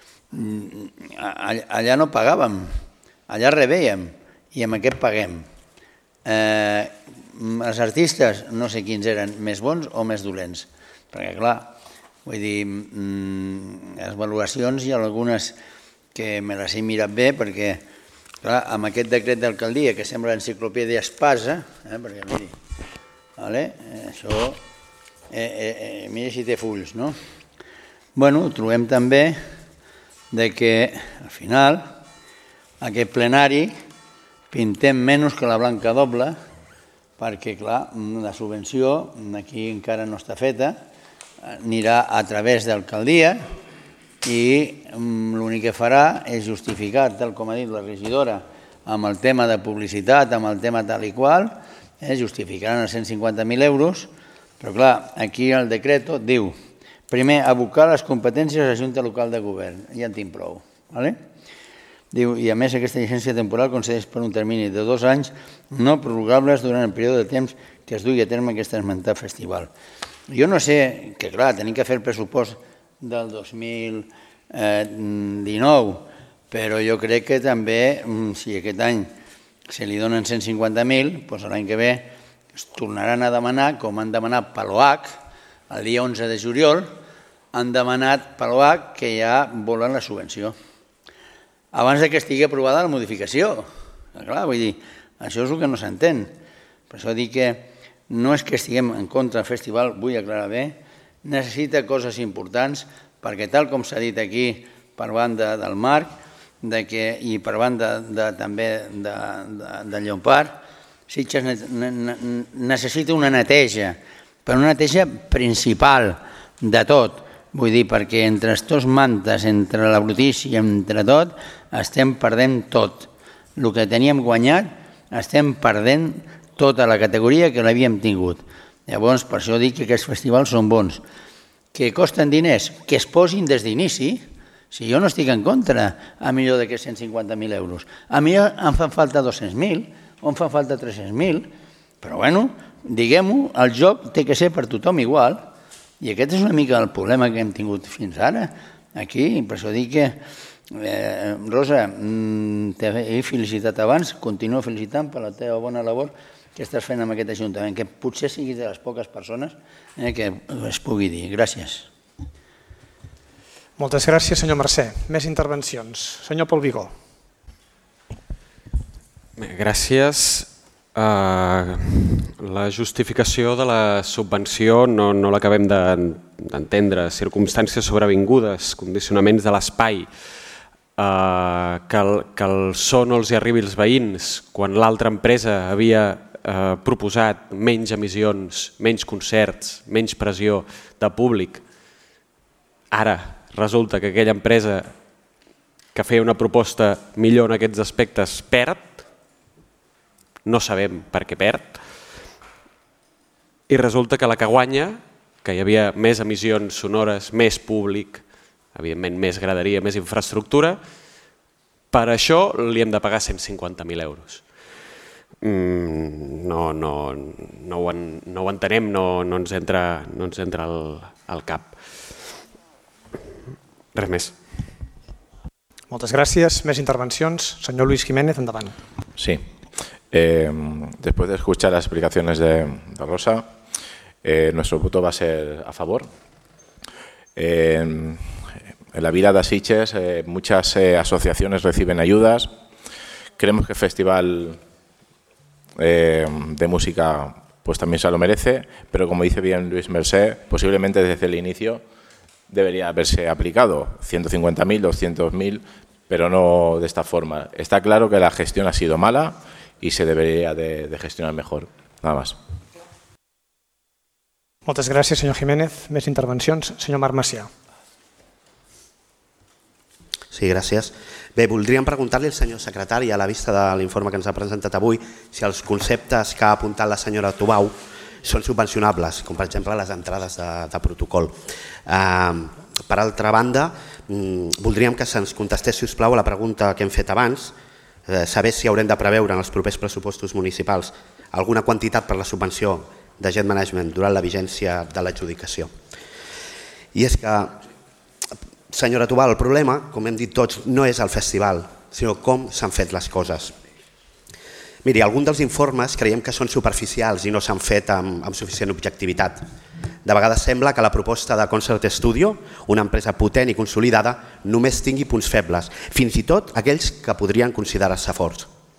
Allà no pagàvem, allà rebèiem i amb aquest paguem. Eh, els artistes no sé quins eren més bons o més dolents, perquè clar, vull dir, les valoracions hi ha algunes que me les he mirat bé perquè clar, amb aquest decret d'alcaldia que sembla l'enciclopèdia espasa, eh, perquè miri, Això, mira si té fulls, no? Bueno, trobem també que al final aquest plenari pintem menys que la blanca doble, perquè, clar, la subvenció aquí encara no està feta, anirà a través d'alcaldia i l'únic que farà és justificar, tal com ha dit la regidora, amb el tema de publicitat, amb el tema tal i qual, justificaran els cent cinquanta mil euros, però clar, aquí el decret diu, primer, abocar les competències a la Junta Local de Govern, ja en tinc prou, d'acord? Diu, i a més aquesta llicència temporal concedeix per un termini de dos anys no prorrogables durant el període de temps que es dugui a terme aquest esmentat festival. Jo no sé, que clar, tenim que fer el pressupost del dos mil dinou, però jo crec que també, si aquest any se li donen cent cinquanta mil, doncs l'any que ve es tornaran a demanar, com han demanat per l'O H, el dia onze de juliol, han demanat per l'O H que ja volen la subvenció. Abans que estigui aprovada la modificació. Clar, vull dir, això és el que no s'entén. Per això dic que no és que estiguem en contra del festival, vull aclarar bé, necessita coses importants, perquè tal com s'ha dit aquí per banda del Marc i per banda també del Llompart, Sitges necessita una neteja, però una neteja principal de tot. Vull dir, perquè entre estos mantes, entre la brutícia, entre tot, estem perdent tot. El que teníem guanyat, estem perdent tota la categoria que l'havíem tingut. Llavors, per això dic que aquests festivals són bons. Que costen diners, que es posin des d'inici. Si jo no estic en contra, a millor d'aquests cent cinquanta mil euros. A mi em fan falta dos-cents mil, o em fan falta tres-cents mil, però bueno, diguem-ho, el joc té que ser per tothom igual. I aquest és una mica el problema que hem tingut fins ara, aquí. Per això dic que, Rosa, t'he felicitat abans, continuo felicitant per la teva bona labor que estàs fent amb aquest Ajuntament, que potser sigui de les poques persones que es pugui dir. Gràcies. Moltes gràcies, senyor Mercè. Més intervencions. Senyor Pol Vigó. Gràcies. La justificació de la subvenció no l'acabem d'entendre. Circumstàncies sobrevingudes, condicionaments de l'espai, que el so no els arribi als veïns quan l'altra empresa havia proposat menys emissions, menys concerts, menys pressió de públic. Ara resulta que aquella empresa que feia una proposta millor en aquests aspectes perd, no sabem per què perd, i resulta que la que guanya, que hi havia més emissions sonores, més públic, evidentment més graderia, més infraestructura, per això li hem de pagar cent cinquanta mil euros. No ho entenem, no ens entra al cap. Res més. Moltes gràcies. Més intervencions. Senyor Luis Jiménez, endavant. Sí. Eh, después de escuchar las explicaciones de, de Rosa, eh, nuestro voto va a ser a favor. Eh, en la vida de Sitges eh, muchas eh, asociaciones reciben ayudas. Creemos que el Festival eh, de Música pues también se lo merece, pero como dice bien Luis Mercè, posiblemente desde el inicio debería haberse aplicado ciento cincuenta mil, doscientos mil, pero no de esta forma. Está claro que la gestión ha sido mala i se debería de, de gestionar mejor. Nada más. Moltes gràcies, senyor Jiménez. Més intervencions. Senyor Marc Macià. Sí, gràcies. Bé, voldríem preguntar-li al senyor secretari, a la vista de l'informe que ens ha presentat avui, si els conceptes que ha apuntat la senyora Tubau són subvencionables, com per exemple les entrades de, de protocol. Uh, per altra banda, um, voldríem que se'ns contestés, si us plau, a la pregunta que hem fet abans, eh, saber si haurem de preveure en els propers pressupostos municipals alguna quantitat per la subvenció de Jet Management durant la vigència de l'adjudicació. I és que, senyora Tubau, el problema, com hem dit tots, no és el festival, sinó com s'han fet les coses. Miri, alguns dels informes creiem que són superficials i no s'han fet amb, amb suficient objectivitat. De vegades sembla que la proposta de Concert Studio, una empresa potent i consolidada, només tingui punts febles, fins i tot aquells que podrien considerar-se forts.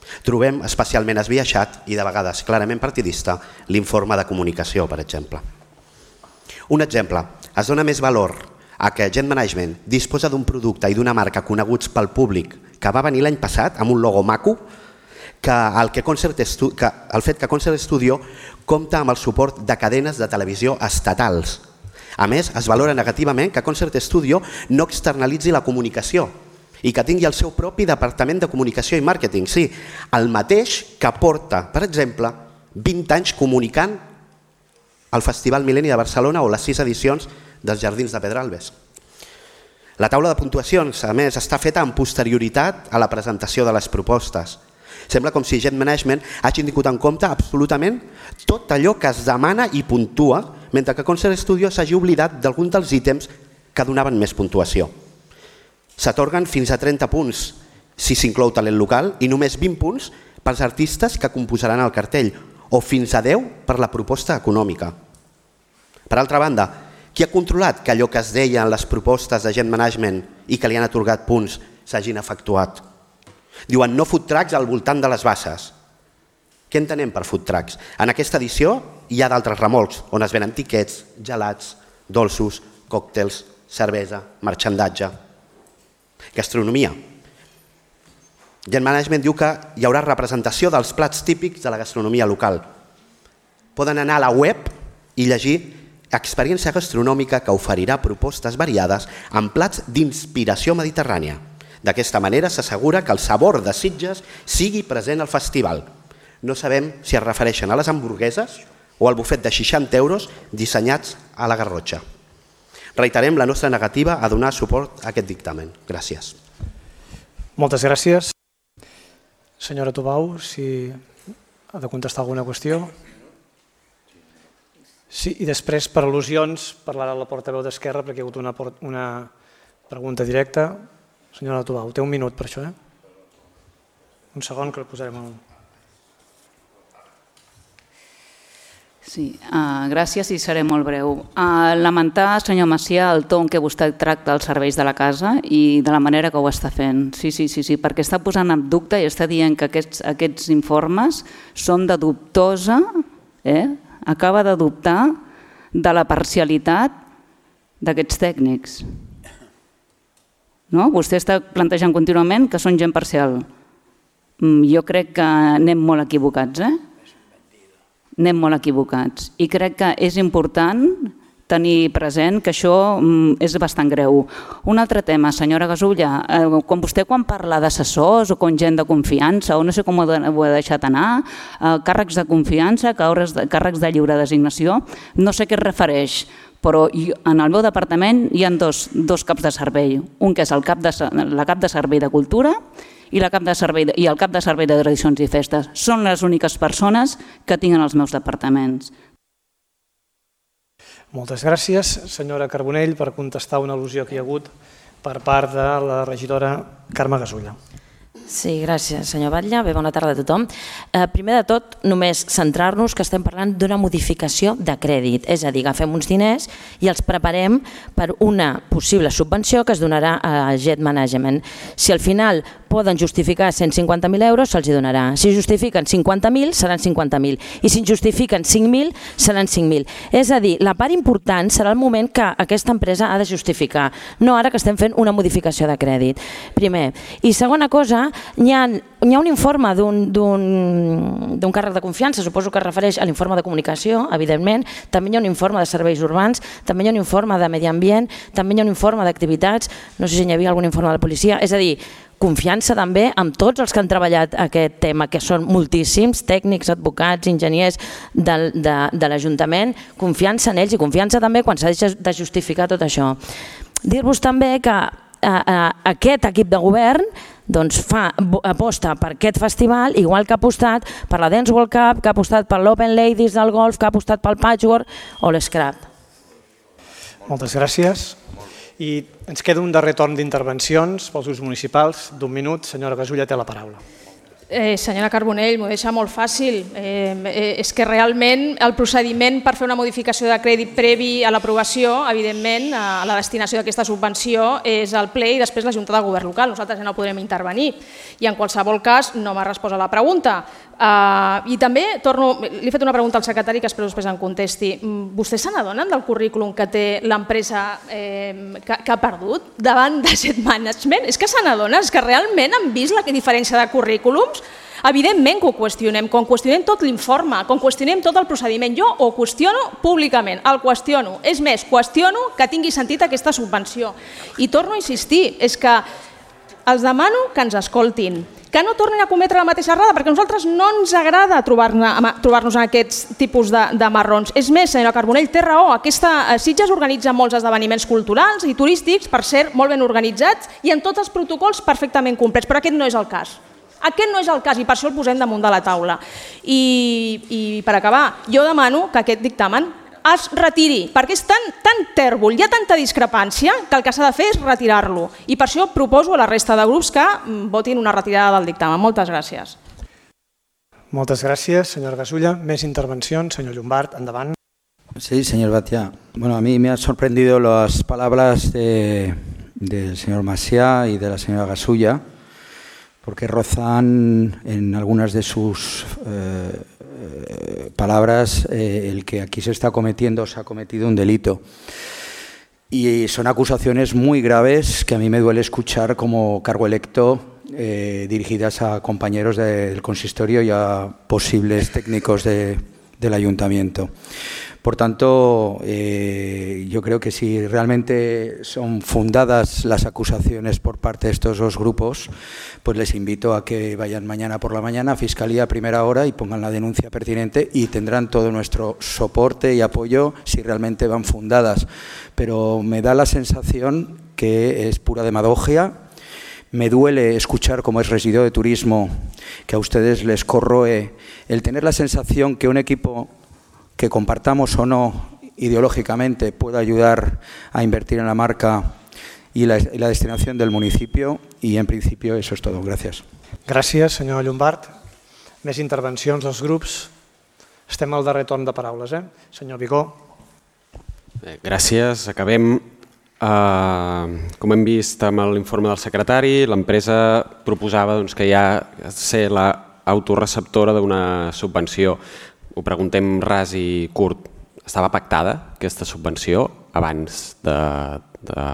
Trobem especialment esbiaixat i de vegades clarament partidista l'informe de comunicació, per exemple. Un exemple, es dona més valor a que Gent Management disposa d'un producte i d'una marca coneguts pel públic que va venir l'any passat amb un logo maco que el, que Concert que el fet que Concert Studio compta amb el suport de cadenes de televisió estatals. A més, es valora negativament que Concert Studio no externalitzi la comunicació i que tingui el seu propi departament de comunicació i màrqueting. Sí, el mateix que porta, per exemple, vint anys comunicant el Festival Mil·lenni de Barcelona o les sis edicions dels Jardins de Pedralbes. La taula de puntuacions, a més, està feta amb posterioritat a la presentació de les propostes. Sembla com si Gent Management hagi tingut en compte absolutament tot allò que es demana i puntua, mentre que Concert Studio s'hagi oblidat d'algun dels ítems que donaven més puntuació. S'atorguen fins a trenta punts si s'inclou talent local i només vint punts pels artistes que composaran el cartell o fins a deu per la proposta econòmica. Per altra banda, qui ha controlat que allò que es deia en les propostes de Gent Management i que li han atorgat punts s'hagin efectuat? Diuen no food trucks al voltant de les basses. Què entenem per food trucks? En aquesta edició hi ha d'altres remolcs on es venen tiquets, gelats, dolços, còctels, cervesa, marxandatge. Gastronomia. Gent Management diu que hi haurà representació dels plats típics de la gastronomia local. Poden anar a la web i llegir experiència gastronòmica que oferirà propostes variades amb plats d'inspiració mediterrània. D'aquesta manera s'assegura que el sabor de Sitges sigui present al festival. No sabem si es refereixen a les hamburgueses o al bufet de seixanta euros dissenyats a la Garrotxa. Reiterem la nostra negativa a donar suport a aquest dictamen. Gràcies. Moltes gràcies. Senyora Tubau, si ha de contestar alguna qüestió. Sí, i després, per al·lusions, parlarà la portaveu d'Esquerra perquè hi ha hagut una, una pregunta directa. Senyora Tubau, té un minut per això, eh? Un segon que el posarem al... Sí, uh, gràcies i seré molt breu. Uh, lamentar, senyor Macià, el to en què vostè tracta els serveis de la casa i de la manera que ho està fent. Sí, sí, sí, sí, perquè està posant en dubte i està dient que aquests, aquests informes són de dubtosa, eh? acaba de dubtar de la parcialitat d'aquests tècnics. No? Vostè està plantejant contínuament que són gent parcial. Jo crec que anem molt equivocats, eh? Anem molt equivocats. I crec que és important tenir present que això és bastant greu. Un altre tema, senyora Gasulla, quan vostè quan parla d'assessors o com gent de confiança, o no sé com ho he deixat anar, càrrecs de confiança, càrrecs de lliure designació, no sé què es refereix, però en el meu departament hi ha dos, dos caps de servei, un que és el cap de, la cap de servei de cultura i, la cap de servei, i el cap de servei de tradicions i festes. Són les úniques persones que tinc en els meus departaments. Moltes gràcies, senyora Carbonell, per contestar una al·lusió que hi ha hagut per part de la regidora Carme Gasulla. Sí, gràcies, senyor Batlle. Bé, bona tarda a tothom. Primer de tot, només centrar-nos que estem parlant d'una modificació de crèdit, és a dir, agafem uns diners i els preparem per una possible subvenció que es donarà a Gent Management. Si al final poden justificar cent cinquanta mil euros, se'ls donarà. Si justifiquen cinquanta mil, seran cinquanta mil. I si justifiquen cinc mil, seran cinc mil. És a dir, la part important serà el moment que aquesta empresa ha de justificar, no ara que estem fent una modificació de crèdit. Primer. I segona cosa, hi ha, hi ha un informe d'un càrrec de confiança, suposo que es refereix a l'informe de comunicació, evidentment, també hi ha un informe de serveis urbans, també hi ha un informe de medi ambient, també hi ha un informe d'activitats, no sé si hi havia algun informe de la policia, és a dir, confiança també amb tots els que han treballat aquest tema, que són moltíssims, tècnics, advocats, enginyers de, de, de l'Ajuntament, confiança en ells i confiança també quan s'ha de justificar tot això. Dir-vos també que eh, eh, aquest equip de govern doncs fa, aposta per aquest festival, igual que ha apostat per la Dance World Cup, que ha apostat per l'Open Ladies del golf, que ha apostat pel Patchwork o l'Scrap. Moltes gràcies. I ens queda un darrer torn d'intervencions pels grups municipals d'un minut. Senyora Gasulla té la paraula. Eh, senyora Carbonell, m'ho deixa molt fàcil. Eh, eh, és que realment el procediment per fer una modificació de crèdit previ a l'aprovació, evidentment, a la destinació d'aquesta subvenció és el ple i després la Junta de Govern local. Nosaltres ja no podrem intervenir. I en qualsevol cas no m'ha respost a la pregunta. Uh, I també torno, li he fet una pregunta al secretari que espero després em contesti. Vostès se n'adonen del currículum que té l'empresa eh, que, que ha perdut davant de Jet Management? És que se n'adonen? És que realment han vist la diferència de currículums? Evidentment que ho qüestionem, com qüestionem tot l'informe, com qüestionem tot el procediment. Jo ho qüestiono públicament, el qüestiono. És més, qüestiono que tingui sentit aquesta subvenció. I torno a insistir, és que els demano que ens escoltin, que no tornin a cometre la mateixa errada, perquè a nosaltres no ens agrada trobar-nos en aquests tipus de, de marrons. És més, senyora Carbonell, té raó, aquesta Sitges organitza molts esdeveniments culturals i turístics, per ser molt ben organitzats i amb tots els protocols perfectament complets, però aquest no és el cas. Aquest no és el cas i per això el posem damunt de la taula. I, i per acabar, jo demano que aquest dictamen es retiri, perquè és tan, tan tèrbol, hi ha tanta discrepància que el que s'ha de fer és retirar-lo. I per això proposo a la resta de grups que votin una retirada del dictamen. Moltes gràcies. Moltes gràcies, senyora Gasulla. Més intervencions, senyor Llombart, endavant. Sí, señor Batia. Bueno, a mí me han sorprendido las palabras de, del señor Macià y de la señora Gasulla, porque rozan en algunas de sus eh, eh, palabras eh, el que aquí se está cometiendo, se ha cometido un delito. Y son acusaciones muy graves que a mí me duele escuchar como cargo electo, eh, dirigidas a compañeros de, del consistorio y a posibles técnicos de, del ayuntamiento. Por tanto, eh, yo creo que si realmente son fundadas las acusaciones por parte de estos dos grupos, pues les invito a que vayan mañana por la mañana a Fiscalía a primera hora y pongan la denuncia pertinente y tendrán todo nuestro soporte y apoyo si realmente van fundadas. Pero me da la sensación que es pura demagogia. Me duele escuchar, como es residuo de turismo, que a ustedes les corroe el tener la sensación que un equipo que compartamos o no ideológicamente pueda ayudar a invertir en la marca y la, y la destinación del municipio, y en principio eso es todo. Gràcies. Gràcies, senyor Llombart. Més intervencions dels grups. Estem al darrer torn de paraules. Eh? Senyor Vigó. Bé, gràcies. Acabem. Uh, com hem vist amb l'informe del secretari, l'empresa proposava doncs, que ja ser l'autoreceptora d'una subvenció. Ho preguntem ras i curt. Estava pactada aquesta subvenció abans de, de,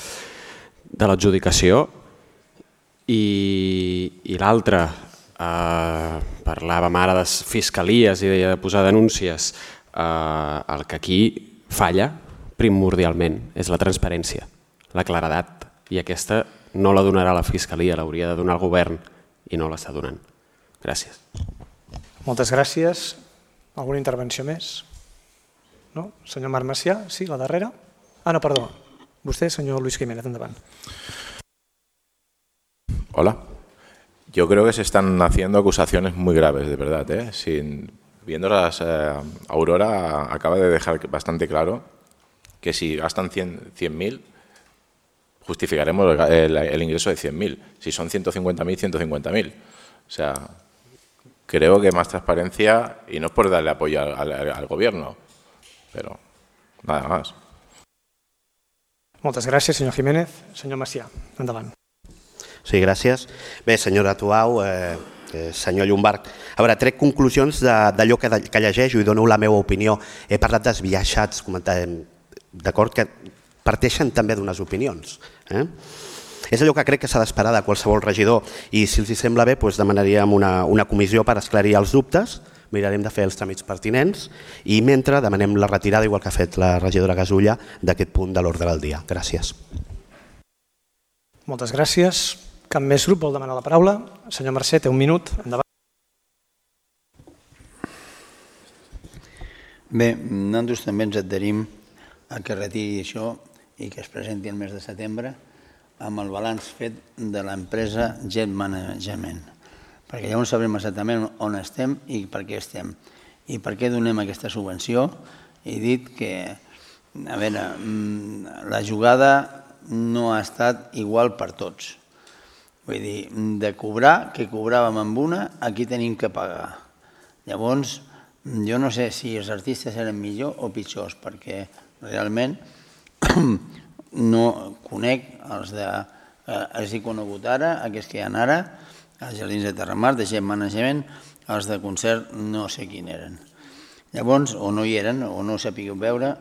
de l'adjudicació? I, i l'altra, eh, parlàvem ara de fiscalies i de posar denúncies. Eh, el que aquí falla primordialment és la transparència, la claredat. I aquesta no la donarà la fiscalia, l'hauria de donar el govern i no l'està donant. Gràcies. Moltes gràcies. Alguna intervenció més? No? Senyor Marc Macià, sí, la darrera. Ah, no, perdó. Vostè, senyor Luis Jiménez, endavant. Hola. Yo creo que se están haciendo acusaciones muy graves, de verdad. ¿eh? Sin, viéndolas, eh, Aurora acaba de dejar bastante claro que si gastan cien mil, justificaremos el, el, el ingreso de cien mil. Si son ciento cincuenta mil, ciento cincuenta mil. O sea, creo que más transparencia, y no es por darle apoyo al, al, al gobierno, pero nada más. Moltes gràcies, senyor Jiménez. Senyor Macià, endavant. Sí, gràcies. Bé, senyora Tuau, eh, eh, senyor Llombart, a veure, trec conclusions d'allò que, que llegeixo i dono la meva opinió. He parlat d'esbiaixats, d'acord, que parteixen també d'unes opinions. Eh? És allò que crec que s'ha d'esperar de qualsevol regidor, i si els sembla bé doncs demanaríem una, una comissió per esclarir els dubtes, mirarem de fer els tràmits pertinents i mentre demanem la retirada, igual que ha fet la regidora Gasulla, d'aquest punt de l'ordre del dia. Gràcies. Moltes gràcies. Cap més grup vol demanar la paraula? Senyor Mercè, té un minut. Endavant. Bé, nosaltres també ens adherim a que retiri això i que es presenti el mes de setembre amb el balanç fet de l'empresa Jet Management, perquè llavors sabrem exactament on estem i per què estem i per què donem aquesta subvenció. He dit que, a veure, la jugada no ha estat igual per tots. Vull dir, de cobrar, que cobràvem amb una, aquí tenim que pagar. Llavors, jo no sé si els artistes eren millor o pitjors, perquè realment no conec els de... Els he conegut ara, aquests que hi ha ara, els Jardins de Terramar, de Gent Management, els de concert no sé quin eren. Llavors, o no hi eren, o no ho sapigueu veure.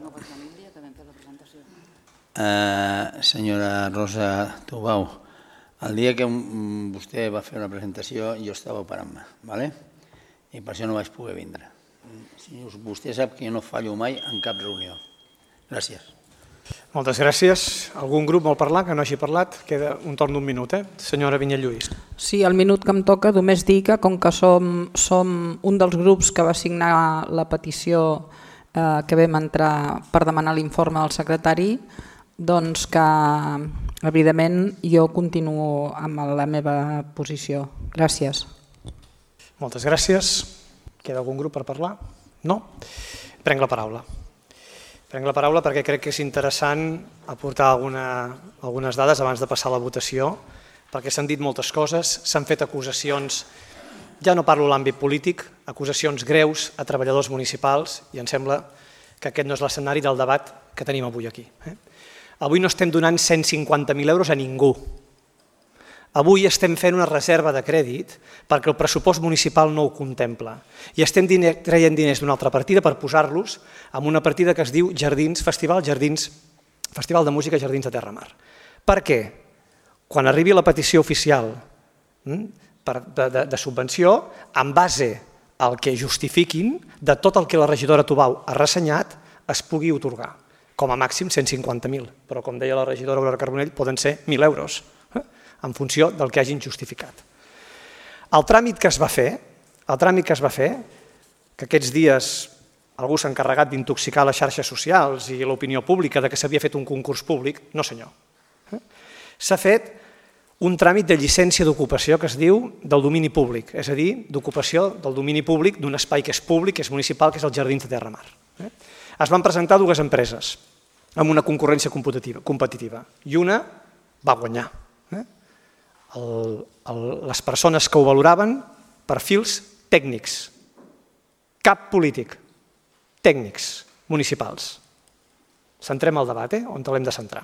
Senyora Rosa Tubau, el dia que vostè va fer la presentació jo estava operant-me, i per això no vaig poder vindre. Vostè sap que jo no fallo mai en cap reunió. Gràcies. Moltes gràcies. Algun grup vol parlar que no hagi parlat? Queda un torn d'un minut, eh? Senyora Vinyet Lluís. Sí, el minut que em toca només dir que com que som, som un dels grups que va signar la petició eh, que vam entrar per demanar l'informe del secretari, doncs que evidentment jo continuo amb la meva posició. Gràcies. Moltes gràcies. Queda algun grup per parlar? No? Prenc la paraula. Prenc la paraula perquè crec que és interessant aportar algunes dades abans de passar a la votació, perquè s'han dit moltes coses, s'han fet acusacions, ja no parlo de l'àmbit polític, acusacions greus a treballadors municipals, i em sembla que aquest no és l'escenari del debat que tenim avui aquí. Avui no estem donant cent cinquanta mil euros a ningú. Avui estem fent una reserva de crèdit perquè el pressupost municipal no ho contempla i estem traient diners d'una altra partida per posar-los en una partida que es diu Jardins Festival, Jardins, Festival de Música Jardins de Terramar. Per què? Quan arribi la petició oficial de subvenció, en base al que justifiquin de tot el que la regidora Tubau ha ressenyat, es pugui otorgar. Com a màxim cent cinquanta mil, però com deia la regidora Aurora Carbonell, poden ser mil euros, en funció del que hagin justificat. El tràmit que es va fer, el tràmit que es va fer, que aquests dies algú s'ha encarregat d'intoxicar les xarxes socials i l'opinió pública de que s'havia fet un concurs públic, no senyor. S'ha fet un tràmit de llicència d'ocupació que es diu del domini públic, és a dir, d'ocupació del domini públic d'un espai que és públic, que és municipal, que és el Jardins de Terramar. Es van presentar dues empreses amb una concurrència competitiva i una va guanyar. Les persones que ho valoraven, perfils tècnics, cap polític, tècnics municipals. Centrem el debat, on l'hem de centrar.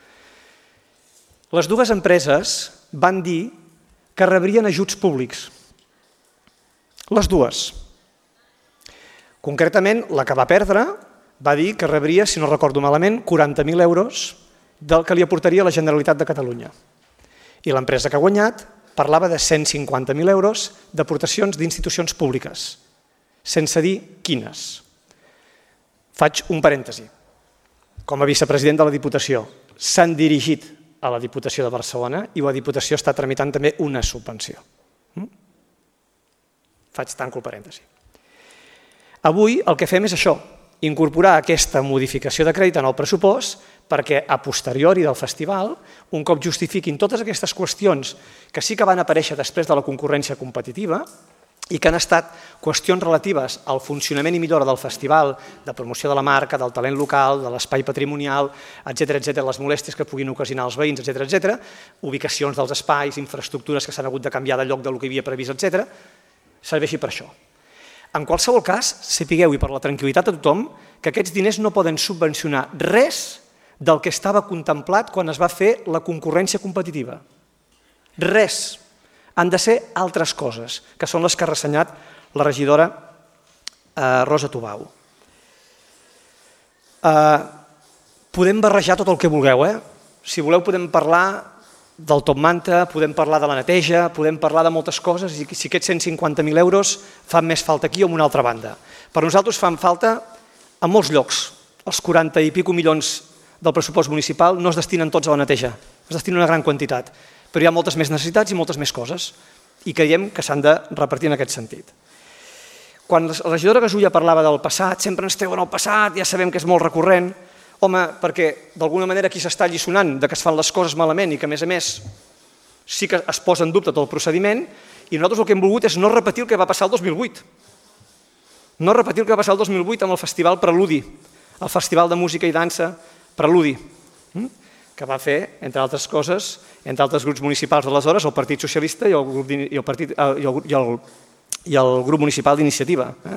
Les dues empreses van dir que rebrien ajuts públics. Les dues. Concretament, la que va perdre va dir que rebria, si no recordo malament, quaranta mil euros del que li aportaria la Generalitat de Catalunya. I l'empresa que ha guanyat parlava de cent cinquanta mil euros d'aportacions d'institucions públiques, sense dir quines. Faig un parèntesi. Com a vicepresident de la Diputació, s'han dirigit a la Diputació de Barcelona i la Diputació està tramitant també una subvenció. Faig tanco el parèntesi. Avui el que fem és això, incorporar aquesta modificació de crèdit en el pressupost perquè a posteriori del festival, un cop justifiquin totes aquestes qüestions que sí que van aparèixer després de la concurrència competitiva i que han estat qüestions relatives al funcionament i millora del festival, de promoció de la marca, del talent local, de l'espai patrimonial, etcètera, etcètera, les molèsties que puguin ocasionar als veïns, etcètera, etcètera, ubicacions dels espais, infraestructures que s'han hagut de canviar de lloc del que hi havia previst, etcètera, serveixi per això. En qualsevol cas, sapigueu, i per la tranquil·litat de tothom, que aquests diners no poden subvencionar res del que estava contemplat quan es va fer la concurrència competitiva. Res. Han de ser altres coses, que són les que ha ressenyat la regidora Rosa Tubau. Podem barrejar tot el que vulgueu, eh? Si voleu podem parlar del top manta, podem parlar de la neteja, podem parlar de moltes coses i si aquests cent cinquanta mil euros fan més falta aquí o en una altra banda. Per nosaltres fan falta a molts llocs. Els quaranta i pico milions del pressupost municipal no es destinen tots a la neteja, es destinen una gran quantitat, però hi ha moltes més necessitats i moltes més coses i creiem que s'han de repartir en aquest sentit. Quan la regidora Gasulla parlava del passat, sempre ens treuen el passat, ja sabem que és molt recurrent, home, perquè d'alguna manera aquí s'està alliçonant que es fan les coses malament i que a més a més sí que es posa en dubte tot el procediment i nosaltres el que hem volgut és no repetir el que va passar el dos mil vuit. No repetir el que va passar el dos mil vuit amb el Festival Preludi, el Festival de Música i Dansa Preludi, que que va fer, entre altres coses, entre altres grups municipals d'aleshores, el Partit Socialista i el grup, i el partit, i el, i el, i el grup municipal d'Iniciativa. Eh?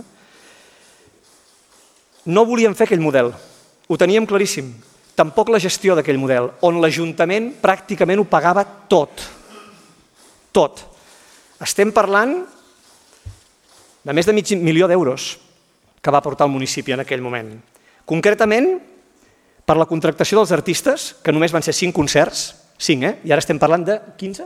No volíem fer aquell model, ho teníem claríssim. Tampoc la gestió d'aquell model, on l'Ajuntament pràcticament ho pagava tot. Tot. Estem parlant de més de mig milió d'euros que va aportar el municipi en aquell moment. Concretament, per la contractació dels artistes, que només van ser cinc concerts, cinc, eh? I ara estem parlant de quinze?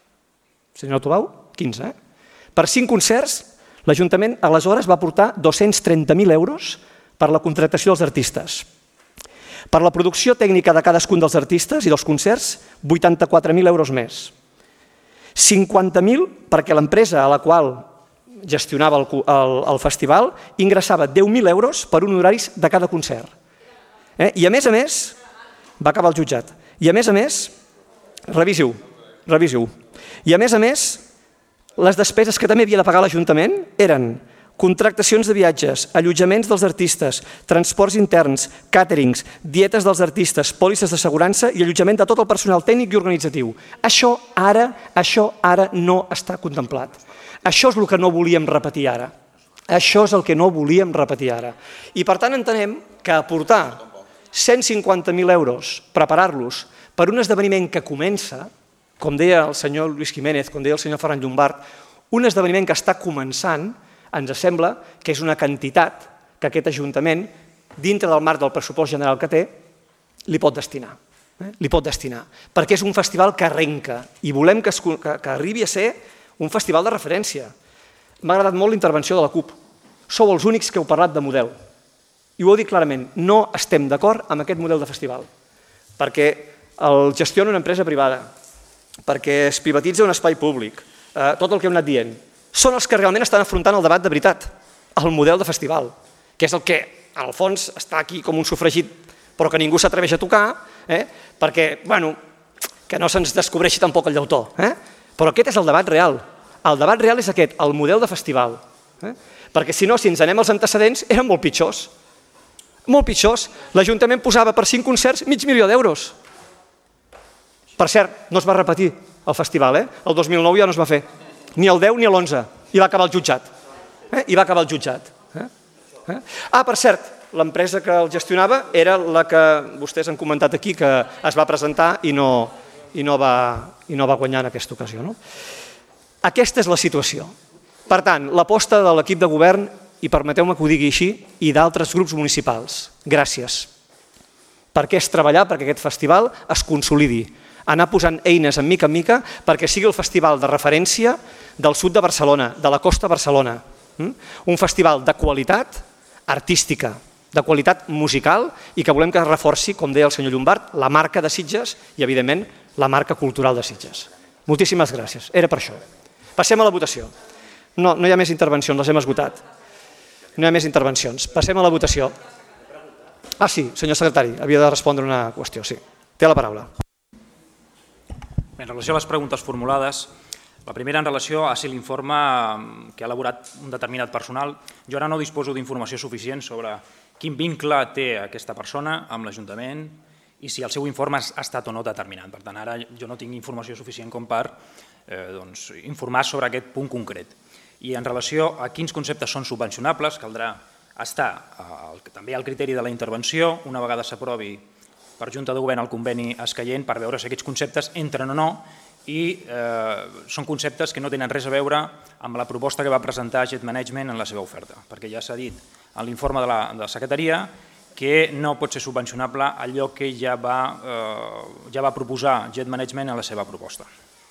Senyor Tobau? quinze, eh? Per cinc concerts, l'Ajuntament aleshores va aportar dos-cents trenta mil euros per la contractació dels artistes. Per la producció tècnica de cadascun dels artistes i dels concerts, vuitanta-quatre mil euros més. cinquanta mil perquè l'empresa a la qual gestionava el, el, el festival ingressava deu mil euros per un horaris de cada concert. Eh? I a més a més, va acabar el jutjat, i a més a més, revisi-ho, revisi-ho, i a més a més, les despeses que també havia de pagar l'Ajuntament eren contractacions de viatges, allotjaments dels artistes, transports interns, càterings, dietes dels artistes, pòlisses d'assegurança i allotjament de tot el personal tècnic i organitzatiu. Això ara, això ara no està contemplat. Això és el que no volíem repetir ara. Això és el que no volíem repetir ara. I per tant entenem que aportar cent cinquanta mil euros, preparar-los per un esdeveniment que comença, com deia el senyor Lluís Jiménez, com deia el senyor Ferran Llombart, un esdeveniment que està començant, ens sembla que és una quantitat que aquest Ajuntament, dintre del marc del pressupost general que té, li pot destinar. Eh? Li pot destinar. Perquè és un festival que arrenca i volem que, es, que, que arribi a ser un festival de referència. M'ha agradat molt la intervenció de la CUP. Sou els únics que heu parlat de model. I ho heu dit clarament, no estem d'acord amb aquest model de festival. Perquè el gestiona una empresa privada, perquè es privatitza un espai públic, eh, tot el que hem anat dient. Són els que realment estan afrontant el debat de veritat, el model de festival, que és el que, en el fons, està aquí com un sofregit, però que ningú s'atreveix a tocar, eh, perquè, bueno, que no se'ns descobreixi tampoc el llautó. Eh? Però aquest és el debat real. El debat real és aquest, el model de festival. Eh? Perquè si no, si ens anem als antecedents, eren molt pitjors. Molt pitjors. L'Ajuntament posava per cinc concerts mig milió d'euros. Per cert, no es va repetir el festival, eh? El dos mil nou ja no es va fer. Ni el deu ni l'onze. I va acabar el jutjat. Eh? I va acabar el jutjat. Eh? Eh? Ah, per cert, l'empresa que el gestionava era la que vostès han comentat aquí, que es va presentar i no, i no, va, i no va guanyar en aquesta ocasió. No? Aquesta és la situació. Per tant, l'aposta de l'equip de govern, i permeteu-me que ho digui així, i d'altres grups municipals. Gràcies. Perquè és treballar perquè aquest festival es consolidi, anar posant eines en mica en mica perquè sigui el festival de referència del sud de Barcelona, de la costa de Barcelona. Un festival de qualitat artística, de qualitat musical i que volem que reforci, com deia el senyor Llombart, la marca de Sitges i, evidentment, la marca cultural de Sitges. Moltíssimes gràcies. Era per això. Passem a la votació. No, no hi ha més intervencions, les hem esgotat. No hi ha més intervencions. Passem a la votació. Ah, sí, senyor secretari, havia de respondre una qüestió, sí. Té la paraula. En relació a les preguntes formulades, la primera en relació a si l'informe que ha elaborat un determinat personal, jo ara no disposo d'informació suficient sobre quin vincle té aquesta persona amb l'Ajuntament i si el seu informe ha estat o no determinat. Per tant, ara jo no tinc informació suficient com per eh, doncs, informar sobre aquest punt concret. I en relació a quins conceptes són subvencionables, caldrà estar eh, també al criteri de la intervenció, una vegada s'aprovi per Junta de Govern el conveni escaient per veure si aquests conceptes entren o no i eh, són conceptes que no tenen res a veure amb la proposta que va presentar Jet Management en la seva oferta, perquè ja s'ha dit en l'informe de, la, de la secretaria que no pot ser subvencionable allò que ja va, eh, ja va proposar Jet Management en la seva proposta.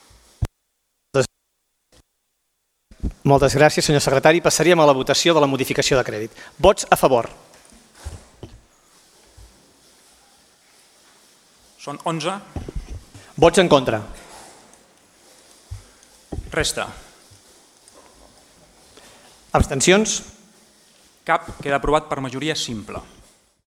Moltes gràcies, senyor secretari. Passaríem a la votació de la modificació de crèdit. Vots a favor. Són onze. Vots en contra. Resta. Abstencions? Cap. Queda aprovat per majoria simple.